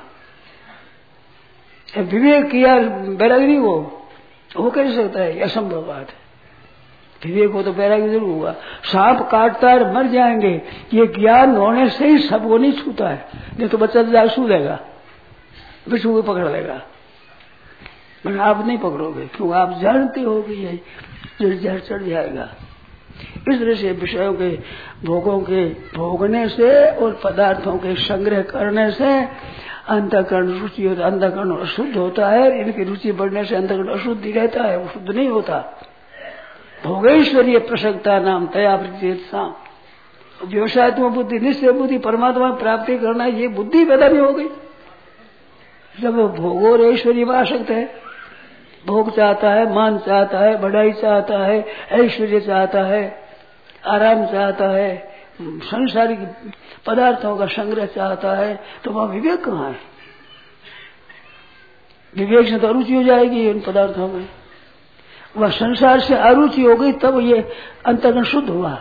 विवेक किया वैराग्य नहीं, वो कैसे सकता है? असंभव बात है। विवेक हो तो वैराग्य जरूर हुआ। सांप काटता है मर जाएंगे, ये ज्ञान होने से ही सबको नहीं छूता है, नहीं तो बच्चा तो छू लेगा, बिच्छू को पकड़ लेगा, मगर आप नहीं पकड़ोगे, क्यों? आप जानते हो कि ये जहर चढ़ जाएगा। इस तरह से विषयों के, भोगों के भोगने से और पदार्थों के संग्रह करने से अंतःकरण रुचि होता, अंतःकरण अशुद्ध होता है। इनकी रुचि बढ़ने से अंतःकरण अशुद्ध ही रहता है, वो शुद्ध नहीं होता। भोगेश्वरीय प्रसक्ता नाम तया प्रतीयता। व्यवसाय तुम बुद्धि, निश्चय बुद्धि, परमात्मा प्राप्ति करना, ये बुद्धि पैदा नहीं हो गई। जब भोग और ऐश्वर्य में आसक्त है, भोग चाहता है, मान चाहता है, बढ़ाई चाहता है, ऐश्वर्य चाहता है, आराम चाहता है, संसारिक पदार्थों का संग्रह चाहता है, तो वहां विवेक कहाँ है? विवेक से तो अरुचि हो जाएगी इन पदार्थों में। वह संसार से अरुचि हो गई, तब ये अंतःकरण शुद्ध हुआ।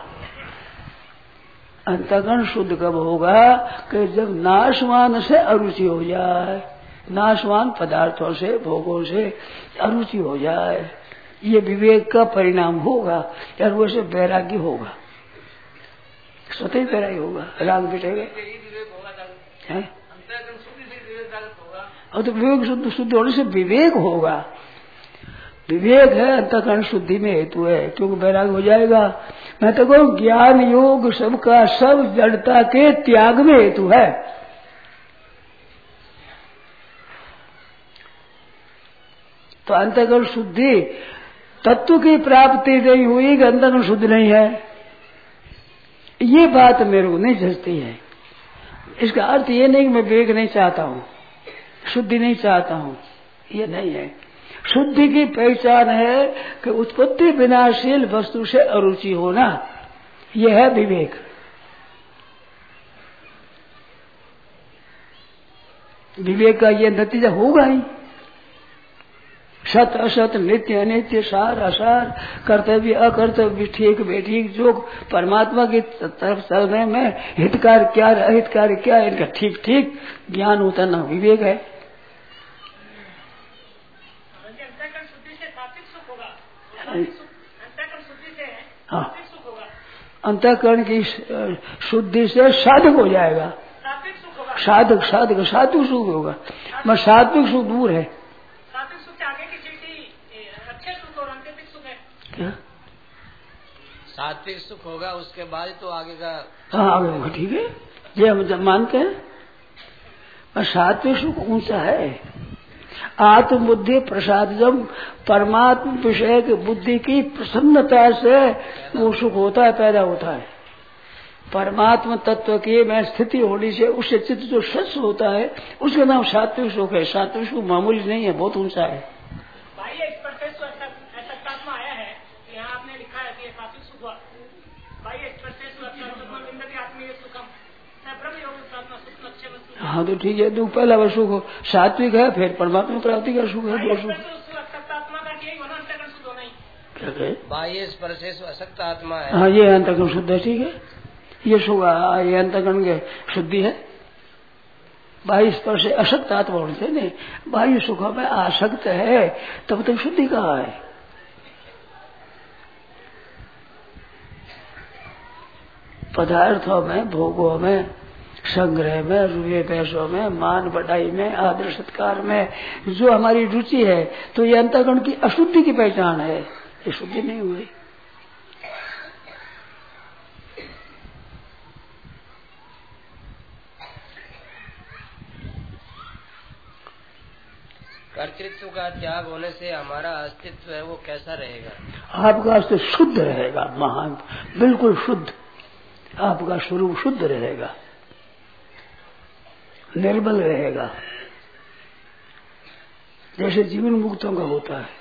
अंतःकरण शुद्ध कब होगा? कि जब नाशवान से अरुचि हो जाए, नाशवान पदार्थों से, भोगों से अरुचि हो जाए, ये विवेक का परिणाम होगा। यार वो से वैराग्य होगा, स्वतः ही वैराग्य होगा, राग बिटेगा। और तो विवेक शुद्ध होने से विवेक होगा। विवेक है अंतःकरण शुद्धि में हेतु है, क्योंकि वैराग्य हो जाएगा। मैं तो कहूँ ज्ञान योग सबका सब जड़ता के त्याग में हेतु है। तो अंतःकरण शुद्धि तत्व की प्राप्ति नहीं हुई कि अंतःकरण शुद्ध नहीं है, ये बात मेरे को नहीं झलती है। इसका अर्थ ये नहीं कि मैं विवेक नहीं चाहता हूँ, शुद्धि नहीं चाहता हूँ, ये नहीं है। शुद्धि की पहचान है कि उत्पत्ति विनाशील वस्तु से अरुचि होना, यह है विवेक। विवेक का यह नतीजा होगा ही। सत असत, नित्य अनित्य, सार असार, कर्तव्य अकर्तव्य, ठीक बेठीक, जो परमात्मा की तरफ चलने में हितकार क्या अहितकार क्या, इनका ठीक ठीक ज्ञान होता ना विवेक है। हाँ, अंतःकरण की शुद्धि से साधक हो जाएगा, साधक साधक सात्विक सुख होगा। मैं सात्विक सुख दूर है। क्या सात्विक सुख होगा, उसके बाद तो आगे का। हाँ आगे होगा, ठीक है, ये हम जब मानते हैं। पर सात्विक सुख ऊंचा है। आत्मबुद्धि प्रसाद, जब परमात्मा विषय की बुद्धि की प्रसन्नता से वो सुख होता है, पैदा होता है। परमात्मा तत्व की में स्थिति होने से उससे चित्त जो स्वच्छ होता है, उसका नाम सात्विक सुख है। सात्विक सुख मामूली नहीं है, बहुत ऊंचा है। हाँ तो ठीक है, तो पहला वो सुख सात्विक है, फिर परमात्मा प्राप्ति का सुख है। दो सुख बाह्य स्पर्श असक्त आत्मा है। हाँ ये अंतःकरण शुद्ध है, ठीक है, ये सुख, ये अंतःकरण की शुद्धि है। बाह्य स्पर्श से अशक्त आत्मा होने से नहीं, बाह्य सुखों में आसक्त है तब तक शुद्धि कहाँ है। पदार्थों में, भोगों में, संग्रह में, रुपये पैसों में, मान बढ़ाई में, आदर सत्कार में जो हमारी रुचि है, तो ये अंतःकरण की अशुद्धि की पहचान है, ये शुद्धि नहीं हुई। कर्तृत्व का त्याग होने से हमारा अस्तित्व है वो कैसा रहेगा? आपका अस्तित्व शुद्ध रहेगा, महान, बिल्कुल शुद्ध। आपका स्वरूप शुद्ध रहेगा, निर्मल रहेगा, जैसे जीवन मुक्तों का होता है।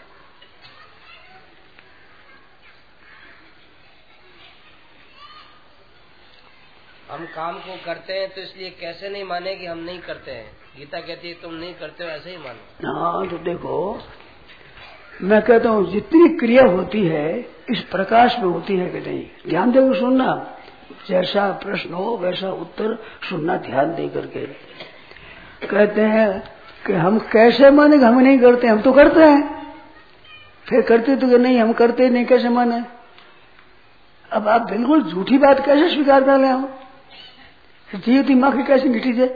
हम काम को करते हैं तो इसलिए कैसे नहीं माने कि हम नहीं करते हैं? गीता कहती है तुम नहीं करते हो, ऐसे ही मानो। हाँ, तो देखो मैं कहता हूँ जितनी क्रिया होती है इस प्रकाश में होती है कि नहीं, ध्यान देकर सुनना। जैसा प्रश्न हो वैसा उत्तर सुनना ध्यान दे करके। कहते हैं कि हम कैसे माने कि हम नहीं करते, हम तो करते हैं, फिर करते तो नहीं, हम करते नहीं, कैसे माने? अब आप बिल्कुल झूठी बात कैसे स्वीकार कर ले? जी दिमाग की कैसे मिटी जाए?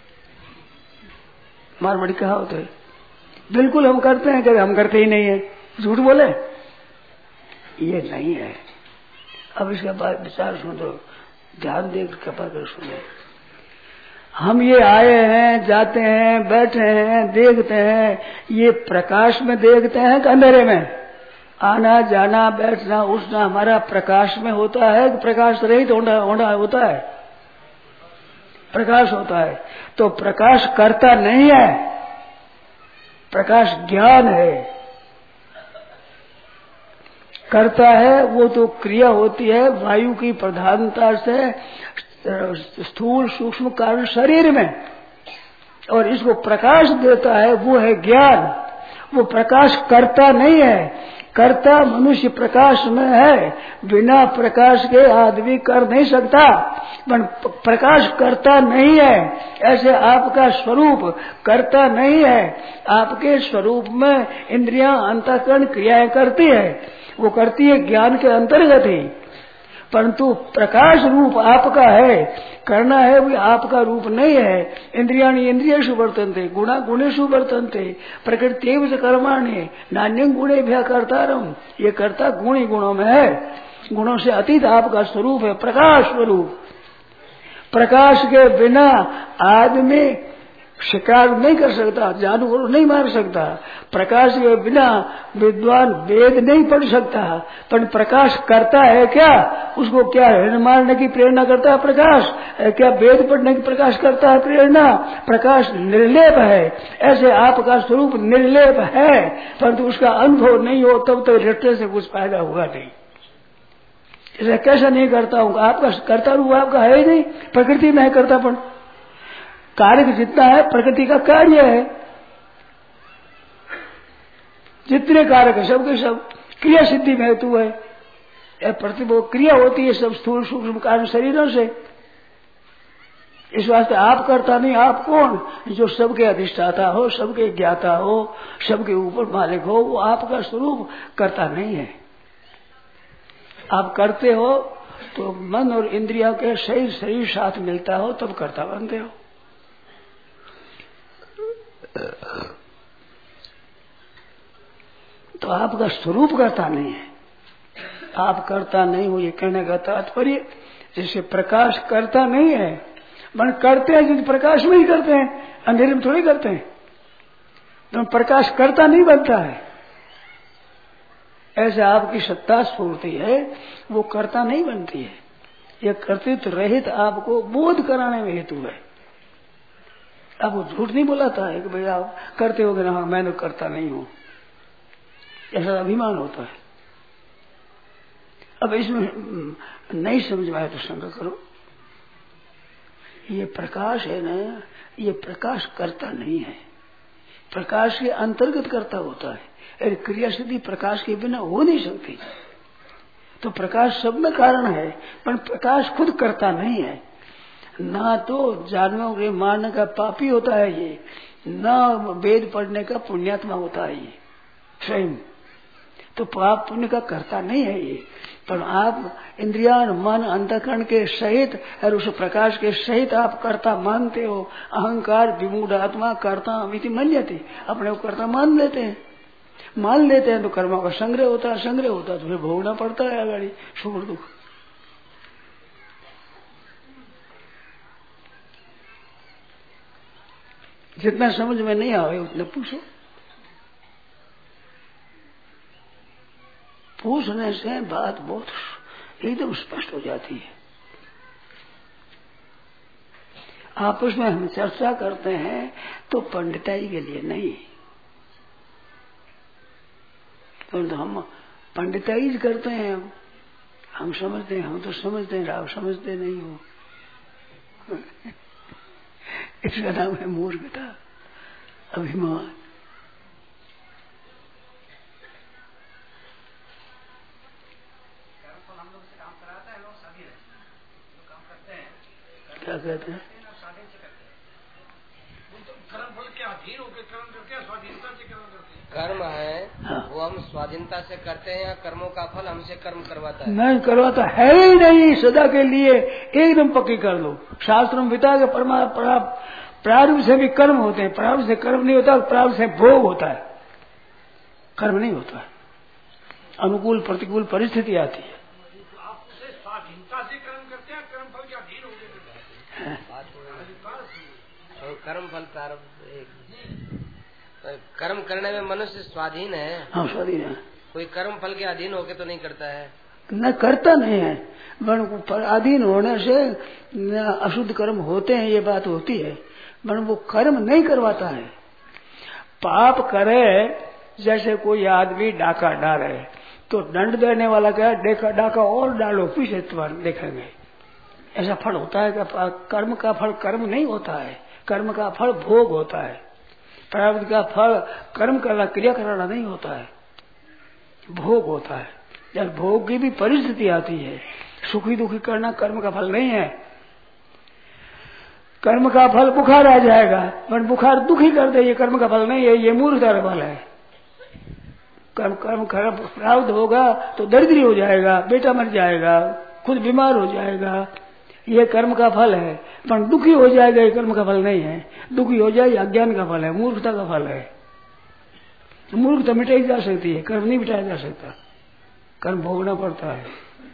मारवाड़ी कहावत है, बिल्कुल हम करते हैं, हम करते ही नहीं है, झूठ बोले, ये नहीं है। अब इसके बाद विचार सुनो, ध्यान देकर कृपा कर सुनो। हम ये आए हैं, जाते हैं, बैठे हैं, देखते हैं, ये प्रकाश में देखते हैं कि अंधेरे में? आना जाना बैठना उठना हमारा प्रकाश में होता है कि प्रकाश रहित होता है? प्रकाश होता है। तो प्रकाश करता नहीं है, प्रकाश ज्ञान है। करता है वो तो क्रिया होती है वायु की प्रधानता से स्थूल सूक्ष्म कारण शरीर में, और इसको प्रकाश देता है वो है ज्ञान। वो प्रकाश करता नहीं है, करता मनुष्य प्रकाश में है, बिना प्रकाश के आदमी कर नहीं सकता, पर प्रकाश करता नहीं है। ऐसे आपका स्वरूप करता नहीं है, आपके स्वरूप में इंद्रियां अंतःकरण क्रियाएं करती है, वो करती है ज्ञान के अंतर्गत ही, परंतु प्रकाश रूप आपका है, करना है वो आपका रूप नहीं है। इंद्रियाणि इंद्रियेषु वर्तन्ते, गुणा गुणेषु वर्तन्ते, प्रकृत्यैव च कर्माणि नान्यं गुणेभ्यः कर्तारम्। ये कर्ता गुण ही गुणों में है, गुणों से अतीत आपका स्वरूप है, प्रकाश स्वरूप। प्रकाश के बिना आदमी शिकार नहीं कर सकता, जानवर नहीं मार सकता। प्रकाश के बिना विद्वान वेद नहीं पढ़ सकता, पर प्रकाश करता है क्या? उसको क्या हिरण मारने की प्रेरणा करता है प्रकाश? क्या वेद पढ़ने की प्रकाश करता है प्रेरणा? प्रकाश निर्लेप है। ऐसे आपका स्वरूप निर्लेप है, परंतु उसका अनुभव नहीं हो तब तक रटने से कुछ फायदा होगा नहीं। इसे कैसा नहीं करता हूँ? आपका कर्ता रूप आपका है ही नहीं, प्रकृति में है कर्तापन। कार्य जितना है प्रकृति का कार्य है, जितने कारक है सबके सब क्रिया सिद्धि में हेतु है। प्रतिभो क्रिया होती है सब स्थूल सूक्ष्म कारण शरीरों से। इस वास्ते आप करता नहीं, आप कौन? जो सबके अधिष्ठाता हो, सबके ज्ञाता हो, सबके ऊपर मालिक हो, वो आपका स्वरूप करता नहीं है। आप करते हो तो मन और इंद्रियों के सही शरीर साथ मिलता हो तब करता बनते हो। तो आपका स्वरूप करता नहीं है, आप करता नहीं हो, ये कहने का तात्पर्य जैसे प्रकाश करता नहीं है, मन करते हैं जिस प्रकाश में ही करते हैं, अंधेरे में थोड़ी करते हैं। तो प्रकाश करता नहीं बनता है। ऐसे आपकी सत्ता स्फूर्ति है, वो करता नहीं बनती है। यह कर्तृत्व रहित आपको बोध कराने में हेतु है। अब वो झूठ नहीं बुलाता है कि भाई आप करते हो ना, मैं तो करता नहीं हूं, ऐसा अभिमान होता है। अब इसमें नहीं समझ में आया तो शंका करो। ये प्रकाश है ना, ये प्रकाश करता नहीं है, प्रकाश के अंतर्गत करता होता है। अरे क्रिया सिद्धि प्रकाश के बिना हो नहीं सकती। तो प्रकाश सब में कारण है, पर प्रकाश खुद करता नहीं है। ना तो जानवरों के मारने का पापी होता है ये, ना वेद पढ़ने का पुण्यात्मा होता है ये स्वयं। तो पाप पुण्य का करता नहीं है ये। पर आप इंद्रिया मन अंतःकरण के सहित और उस प्रकाश के सहित आप कर्ता मानते हो। अहंकार विमूढ़ आत्मा कर्ता अमिति मन्यते, अपने को कर्ता मान लेते हैं। तो कर्मों का संग्रह होता है, तो फिर भोगना पड़ता है आगे सुख दुख। जितना समझ में नहीं आवे उतना पूछो। पूछने से बात बहुत एकदम स्पष्ट हो जाती है। आपस में हम चर्चा करते हैं तो पंडिताई के लिए नहीं, परंतु हम पंडिताई करते हैं। हम समझते हैं, हम तो समझते हैं, आप समझते नहीं हो। इसका नाम है मूर्खता, अभिमान। क्या कहते हैं? कर्म है वो हम स्वाधीनता से करते हैं या कर्मों का फल हमसे कर्म करवाता है? नहीं करवाता है ही नहीं, सदा के लिए एकदम पक्की कर लो। शास्त्र में बिता के प्रारंभ से भी कर्म होते हैं, प्रारंभ से कर्म नहीं होता, प्रारंभ से भोग होता है, कर्म नहीं होता है। अनुकूल प्रतिकूल परिस्थिति आती है। आप उसे स्वाधीनता से कर्म करते हैं, कर्म फल के अधीन हो गए। कर्म फल प्रारंभ कर्म करने में मनुष्य स्वाधीन है। हाँ स्वाधीन है। कोई कर्म फल के अधीन होके तो नहीं करता है? न करता नहीं है, पर अधीन होने से अशुद्ध कर्म होते हैं, ये बात होती है। पर वो कर्म नहीं करवाता है। पाप करे, जैसे कोई आदमी डाका डाले तो दंड देने वाला क्या डाका और डालो, पीछे तुम्हारे देखेंगे। ऐसा फल होता है कि कर्म का फल कर्म नहीं होता है, कर्म का फल भोग होता है। प्रारब्ध का फल कर्म करना, क्रिया कराना नहीं होता है, भोग होता है। जब भोग की भी परिस्थिति आती है, सुखी दुखी करना कर्म का फल नहीं है। कर्म का फल बुखार आ जाएगा, पर बुखार दुखी कर दे, ये कर्म का फल नहीं है, ये मूर्खता का फल है। कर्म प्रारब्ध होगा तो दरिद्री हो जाएगा, बेटा मर जाएगा, खुद बीमार हो जाएगा, ये कर्म का फल है। पर दुखी हो जाएगा, ये कर्म का फल नहीं है। दुखी हो जाए, अज्ञान का फल है, मूर्खता का फल है। मूर्खता मिटाई जा सकती है, कर्म नहीं मिटाया जा सकता, कर्म भोगना पड़ता है।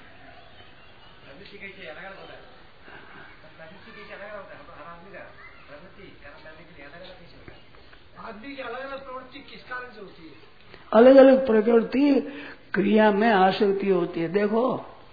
आदमी की अलग अलग प्रवृत्ति किस कारण से होती है? अलग अलग प्रकृति क्रिया में आसक्ति होती है। देखो,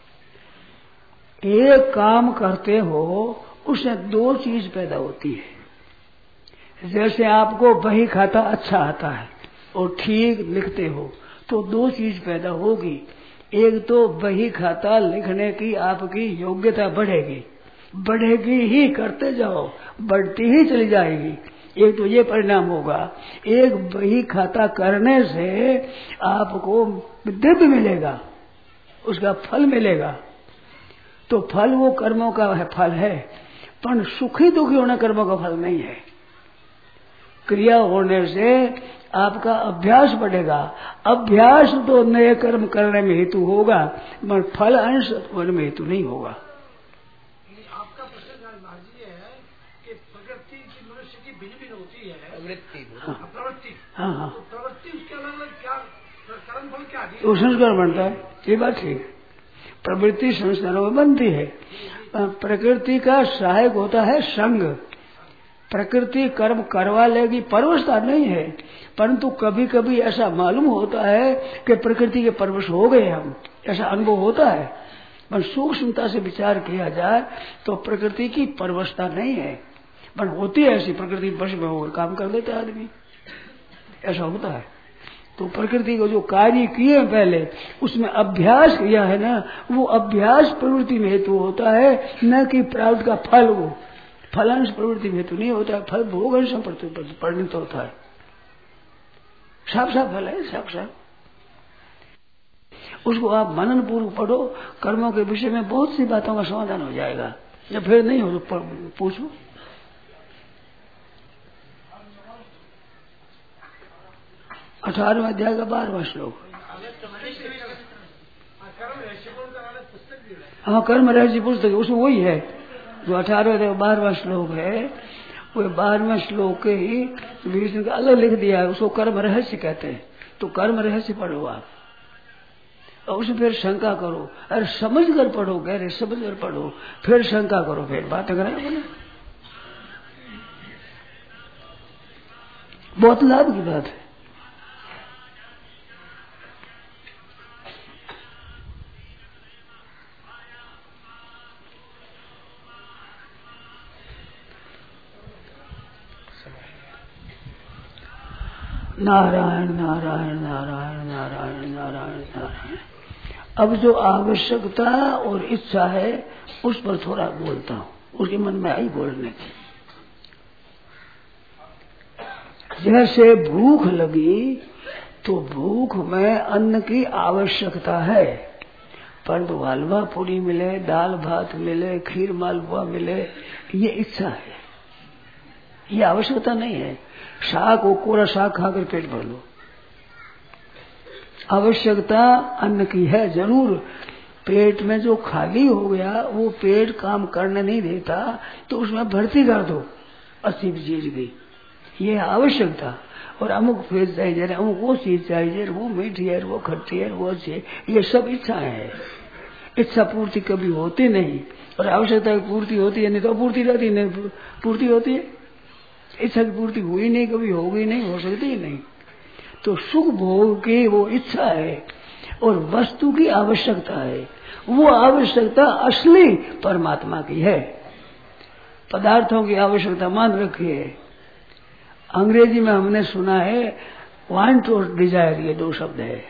एक काम करते हो उसमें दो चीज पैदा होती है। जैसे आपको बही खाता अच्छा आता है और ठीक लिखते हो तो दो चीज पैदा होगी। एक तो बही खाता लिखने की आपकी योग्यता बढ़ेगी, बढ़ेगी ही, करते जाओ, बढ़ती ही चली जाएगी। एक तो ये परिणाम होगा। एक बही खाता करने से आपको दिव्य मिलेगा, उसका फल मिलेगा। तो फल वो कर्मों का है, फल है, पर सुखी दुखी होना कर्मों का फल नहीं है। क्रिया होने से आपका अभ्यास बढ़ेगा। अभ्यास तो नए कर्म करने में हेतु होगा, पर फल अंश होने में हेतु नहीं होगा। आपका प्रश्न महाराज है कि प्रकृति की मनुष्य की भिन्न भिन्न होती है, प्रवृत्ति। हाँ। तो प्रवृत्ति उसके अलग अलग क्या कर्म फल क्या वो संस्कार बनता है, ये बात ठीक। प्रवृत्ति संस्कारों में बनती है। प्रकृति का सहायक होता है संग। प्रकृति कर्म करवा लेगी, परवशता नहीं है, परंतु कभी कभी ऐसा मालूम होता है कि प्रकृति के परवश हो गए हम, ऐसा अनुभव होता है। पर सूक्ष्मता से विचार किया जाए तो प्रकृति की परवशता नहीं है, पर होती है ऐसी, प्रकृति वश में होकर काम कर देता है आदमी, ऐसा होता है। तो प्रकृति को जो कार्य किए पहले उसमें अभ्यास किया है ना, वो अभ्यास प्रवृत्ति में हेतु होता है, न कि प्रारब्ध का फल। वो फलांश प्रवृत्ति में हेतु नहीं होता है, फल भोग अंश परिणत होता है। साफ साफ फल है, साफ साफ। उसको आप मनन पूर्वक पढ़ो, कर्मों के विषय में बहुत सी बातों का समाधान हो जाएगा। जब फिर नहीं हो तो पूछो। अठारहवें अध्याय का 12वां श्लोक। हाँ, कर्म रहस्य पुस्तक उसमें वही है जो 18वें 12वां श्लोक है। वो 12वें श्लोक के ही विष्णु का अलग लिख दिया है, उसको कर्म रहस्य कहते हैं। तो कर्म रहस्य पढ़ो आप, और उसमें फिर शंका करो। अरे समझ कर पढ़ो, गहरे समझ कर पढ़ो, फिर शंका करो, फिर बातें करेंगे ना। बहुत लाभ की बात है। नारायण नारायण नारायण नारायण नारायण नारायण। अब जो आवश्यकता और इच्छा है उस पर थोड़ा बोलता हूँ, उसके मन में आई बोलने की। जैसे भूख लगी तो भूख में अन्न की आवश्यकता है, परंतु हलवा पूरी मिले, दाल भात मिले, खीर मालपुआ मिले, ये इच्छा है, ये आवश्यकता नहीं है। शाक को कोरा शाक खाकर पेट भर लो। आवश्यकता अन्न की है जरूर। पेट में जो खाली हो गया वो पेट काम करने नहीं देता, तो उसमें भर्ती कर दो अच्छी चीज की, ये आवश्यकता। और अमुक फेज चाहिए, अमुक वो चीज चाहिए, वो मीठी है, वो खट्टी है, वो अच्छी है, ये सब इच्छाएं है। इच्छा पूर्ति कभी होती नहीं, और आवश्यकता की पूर्ति होती है, नहीं तो अपूर्ति रहती, नहीं पूर्ति होती है। इच्छा की पूर्ति हुई नहीं, कभी होगी नहीं, हो सकती ही नहीं। तो सुख भोग की वो इच्छा है और वस्तु की आवश्यकता है। वो आवश्यकता असली परमात्मा की है, पदार्थों की आवश्यकता मान रखी है। अंग्रेजी में हमने सुना है वांट और डिजायर, ये दो शब्द है।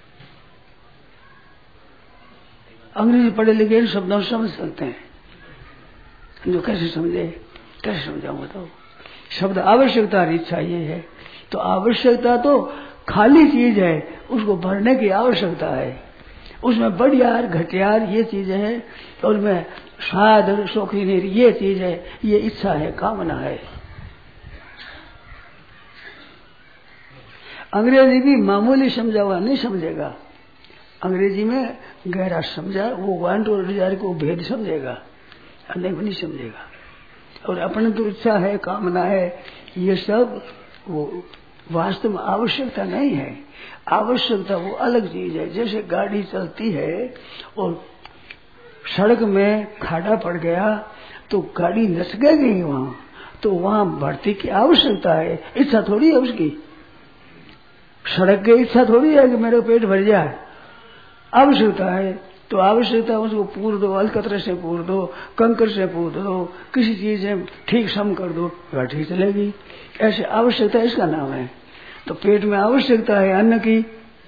अंग्रेजी पढ़े लिखे इन शब्दों से समझ सकते हैं, जो कैसे समझे, कैसे समझाऊं बताओ। शब्द आवश्यकता और इच्छा ये है। तो आवश्यकता तो खाली चीज है, उसको भरने की आवश्यकता है। उसमें बढ़ियार घटियार ये चीजें हैं, और उसमें स्वाद शौकीन ये चीज है, ये इच्छा है, कामना है। अंग्रेजी भी मामूली समझा हुआ नहीं समझेगा, अंग्रेजी में गहरा समझा वो वांट और डिजायर को भेद समझेगा, नहीं समझेगा। और अपने तो इच्छा है, कामना है, ये सब वो वास्तव में आवश्यकता नहीं है। आवश्यकता वो अलग चीज है। जैसे गाड़ी चलती है और सड़क में खाड़ा पड़ गया तो गाड़ी नसकेगी वहां, तो वहां भर्ती की आवश्यकता है, इच्छा थोड़ी है उसकी। सड़क की इच्छा थोड़ी है कि मेरे पेट भर जाए, आवश्यकता है। तो आवश्यकता उसको पूर दो, अलकतरे से पूर दो, कंकर से पूर दो, किसी चीज से ठीक सम कर दो, गाड़ी चलेगी। ऐसे आवश्यकता इसका नाम है। तो पेट में आवश्यकता है अन्न की,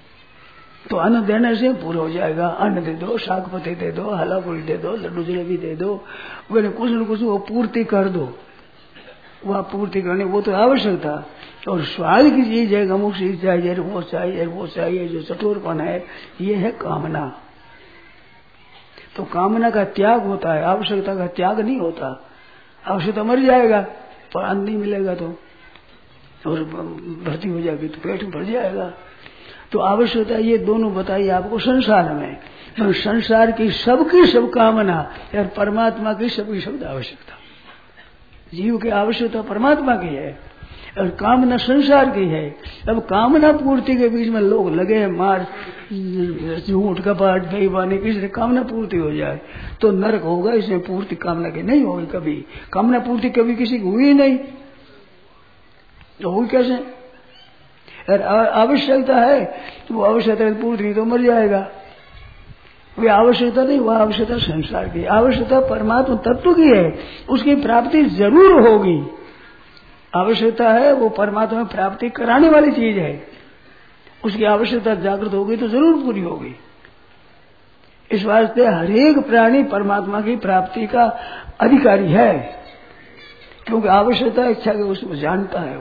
तो अन्न देने से पूरा हो जाएगा। अन्न दे दो, शाक पत्ते दे दो, हला पूरी दे दो, लड्डू जलेबी दे दो, मैंने कुछ न कुछ वो पूर्ति कर दो। वह पूर्ति करने वो तो आवश्यकता। और स्वाद की चीज है, अमुक चीज चाहिए, वो चाहिए, वो चाहिए, जो चतुरपन है, ये है कामना। तो कामना का त्याग होता है, आवश्यकता का त्याग नहीं होता। आवश्यकता मर जाएगा पर अन्न नहीं मिलेगा तो, और भर्ती हो जाएगी तो पेट भर जाएगा। तो आवश्यकता ये दोनों बताइए आपको संसार में। तो संसार की सबकी सब कामना और परमात्मा की सबकी शब्द आवश्यकता। जीव की आवश्यकता परमात्मा की है और कामना संसार की है। अब कामना पूर्ति के बीच में लोग लगे हैं मार, झूठ कपट बेईमानी, किसी कामना पूर्ति हो जाए तो नरक होगा। इसमें पूर्ति कामना की नहीं होगी कभी। कामना पूर्ति कभी किसी की हुई ही नहीं, तो हुई कैसे? आवश्यकता है तो वो आवश्यकता पूर्ति तो मर जाएगा। वे आवश्यकता नहीं, वह आवश्यकता संसार की। आवश्यकता परमात्मा तत्व की है, उसकी प्राप्ति जरूर होगी। आवश्यकता है वो परमात्मा में प्राप्ति कराने वाली चीज है, उसकी आवश्यकता जागृत होगी तो जरूर पूरी होगी। इस वास्ते हरेक प्राणी परमात्मा की प्राप्ति का अधिकारी है, क्योंकि आवश्यकता इच्छा के उसको जानता है। वो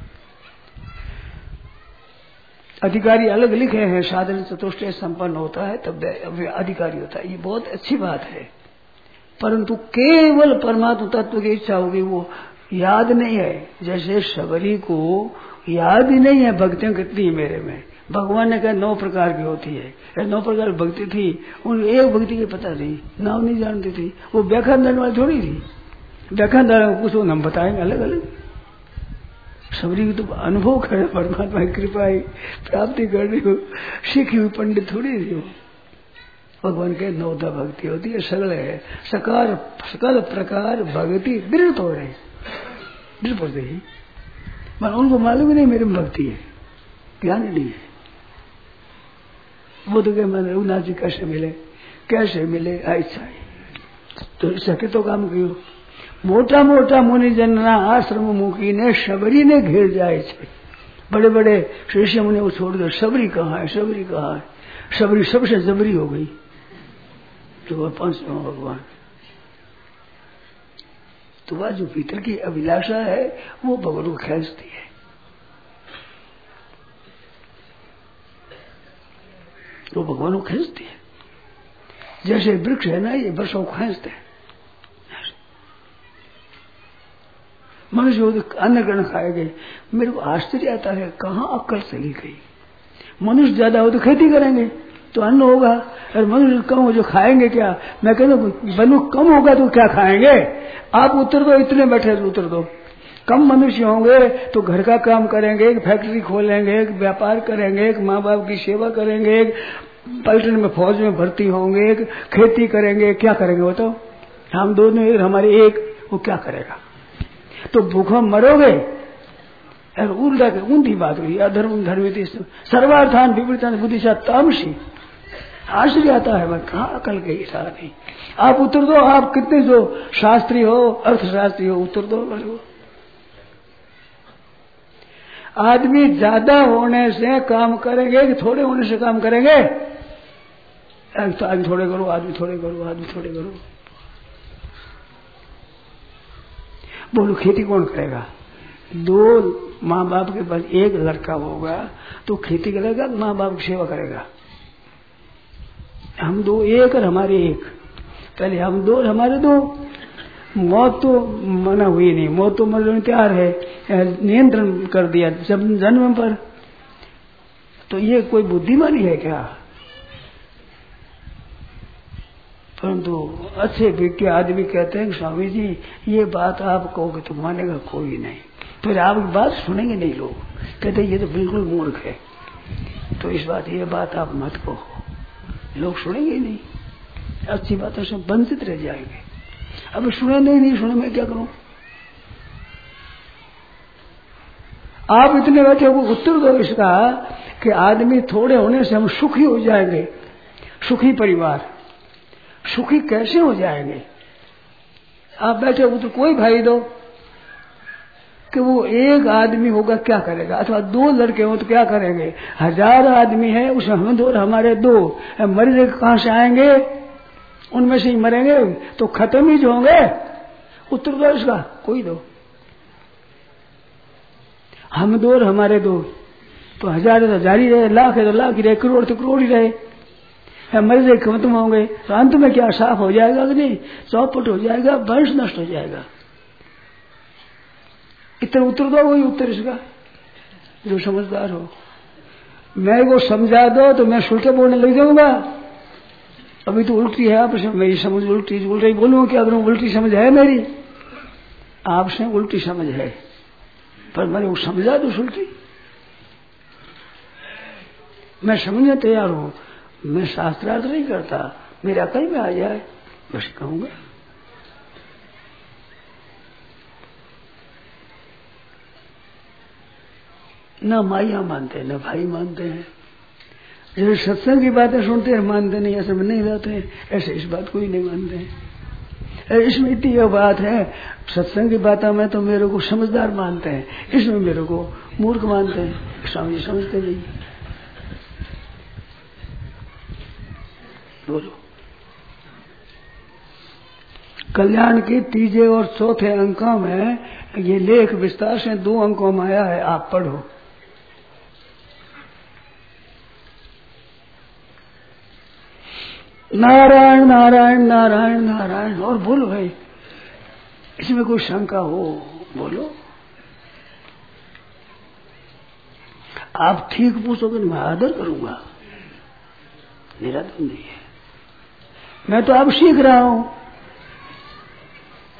अधिकारी अलग लिखे हैं, साधन चतुष्टय संपन्न होता है तब अधिकारी होता है। ये बहुत अच्छी बात है, परंतु केवल परमात्मा तत्व की इच्छा होगी, वो याद नहीं है। जैसे शबरी को याद ही नहीं है भक्तियां कितनी है मेरे में। भगवान ने कहा 9 प्रकार की होती है, 9 प्रकार की भक्ति थी, उन एक भक्ति की पता नहीं, नाम नहीं जानती थी। वो व्याख्यान देने वाली थोड़ी थी, व्याख्यान देने को कुछ हम बताएंगे अलग अलग। शबरी की तो अनुभव करे, परमात्मा की कृपा ही प्राप्ति कर रही हो, सीखी हुई पंडित थोड़ी थी वो। भगवान के 9 भक्ति होती है, सरल है, सकल प्रकार भक्ति दृढ़ हो रहे, दृढ़ पड़ते ही। पर उनको मालूम ही नहीं मेरे में भक्ति है, ज्ञान नहीं है। वो तो क्या मैंने रघुनाथ जी कैसे मिले ऐसा ही तो सके तो काम कियो। मोटा मोटा मुनिजन आश्रम मुखी ने शबरी ने घेर जाए छे। बड़े बड़े ऋषि मुनि को छोड़ दो, शबरी कहाँ है, शबरी कहाँ है। शबरी सबसे जबरी हो गई तो पंचम भगवान। तो वह जो भीतर की अभिलाषा है वो भगवान को खींचती है। वो भगवान को खींचती है। जैसे वृक्ष है ना, ये वर्षों को खींचते हैं। मनुष्य अन्न ग्रहण खाएंगे, मेरे को आश्चर्य आता है कहाँ अक्ल चली गई। मनुष्य ज्यादा हो तो खेती करेंगे तो अन्न होगा, और मनुष्य कम हो जो खाएंगे क्या। मैं कहता हूँ बनु कम होगा तो क्या खाएंगे। आप उतर दो, इतने बैठे तो उतर दो। कम मनुष्य होंगे तो घर का काम करेंगे, एक फैक्ट्री खोलेंगे, एक व्यापार करेंगे, एक माँ बाप की सेवा करेंगे, एक पलटन में फौज में भर्ती होंगे, एक खेती करेंगे। क्या करेंगे बताओ। हम दोनों हमारे एक, वो क्या करेगा। तो भूखा मरोगे। और उल्टा के ऊंधी बात हुई, अधर्म धर्म सर्वार्थान विपरीतान बुद्धिशा तामसी। आश्चर्य आता है, मैं कहाँ अकल गई सारा नहीं। आप उतर दो, आप कितने जो शास्त्री हो, अर्थशास्त्री हो, उतर दो। आदमी ज्यादा होने से काम करेंगे कि थोड़े होने से काम करेंगे। तो आदमी थोड़े करो, आदमी थोड़े करो, आदमी थोड़े करो। बोलो खेती कौन करेगा। 2 माँ बाप के पास 1 लड़का होगा तो खेती करेगा, माँ बाप की सेवा करेगा। हम 2 एक और हमारे 1। पहले हम 2 और हमारे 2। मौत तो मना हुई नहीं, मौत तो मरने तैयार है, नियंत्रण कर दिया जब जन्म पर। तो ये कोई बुद्धिमानी है क्या। परंतु अच्छे विज्ञ आदमी कहते हैं स्वामी जी ये बात आप कहोगे तो मानेगा कोई नहीं, फिर आपकी बात सुनेंगे नहीं लोग। कहते ये तो बिल्कुल मूर्ख है, तो इस बात ये बात आप मत कहो, लोग सुनेंगे ही नहीं, अच्छी बातों से वंचित रह जाएंगे। अब सुने नहीं सुने मैं क्या करूं। आप इतने बैठे हो उत्तर दो इसका कि आदमी थोड़े होने से हम सुखी हो जाएंगे। सुखी परिवार सुखी कैसे हो जाएंगे। आप बैठे हो तो कोई भाई दो कि वो 1 आदमी होगा क्या करेगा, अथवा 2 लड़के हो तो क्या करेंगे। 1000 आदमी है उसमें हम 2 हमारे 2 मरे कहां से आएंगे, उनमें से ही मरेंगे तो खत्म ही जो होंगे। उत्तर दो इसका कोई दो। हम 2 और हमारे 2 तो 1000 है तो 1000 ही रहे, लाख है तो लाख ही रहे, करोड़ तो करोड़ ही रहे। मरे खत्म होंगे तो अंत में क्या साफ हो जाएगा कि नहीं, चौपट हो जाएगा, वंश नष्ट हो जाएगा। इतना उत्तर दो, वही उत्तर इसका जो समझदार हो। मैं वो समझा दो तो मैं सुलटे बोलने लग जाऊंगा। अभी तो उल्टी है आपसे, मेरी समझ उल्टी ही बोलूंगा। क्या करूं, उल्टी समझ है मेरी, आपसे उल्टी समझ है, पर मैंने वो समझा दो उल्टी। मैं समझने तैयार हूं, मैं शास्त्रार्थ नहीं करता, मेरे अकल में आ जाए बस कहूंगा। ना माइया मानते हैं ना भाई मानते हैं। जैसे सत्संग की बातें सुनते हैं मानते नहीं, ऐसे में नहीं रहते हैं, ऐसे इस बात को ही नहीं मानते हैं। इसमें इतनी यह बात है, सत्संग की बातों में तो मेरे को समझदार मानते हैं, इसमें मेरे को मूर्ख मानते हैं। स्वामी जी समझते नहीं। बोलो। कल्याण के 3 और 4 अंकों में ये लेख विस्तार से 2 अंकों में आया है, आप पढ़ो। नारायण नारायण नारायण नारायण। और बोलो भाई, इसमें कोई शंका हो बोलो। आप ठीक पूछोगे मैं आदर करूंगा, मेरा तो नहीं है। मैं तो अब सीख रहा हूं।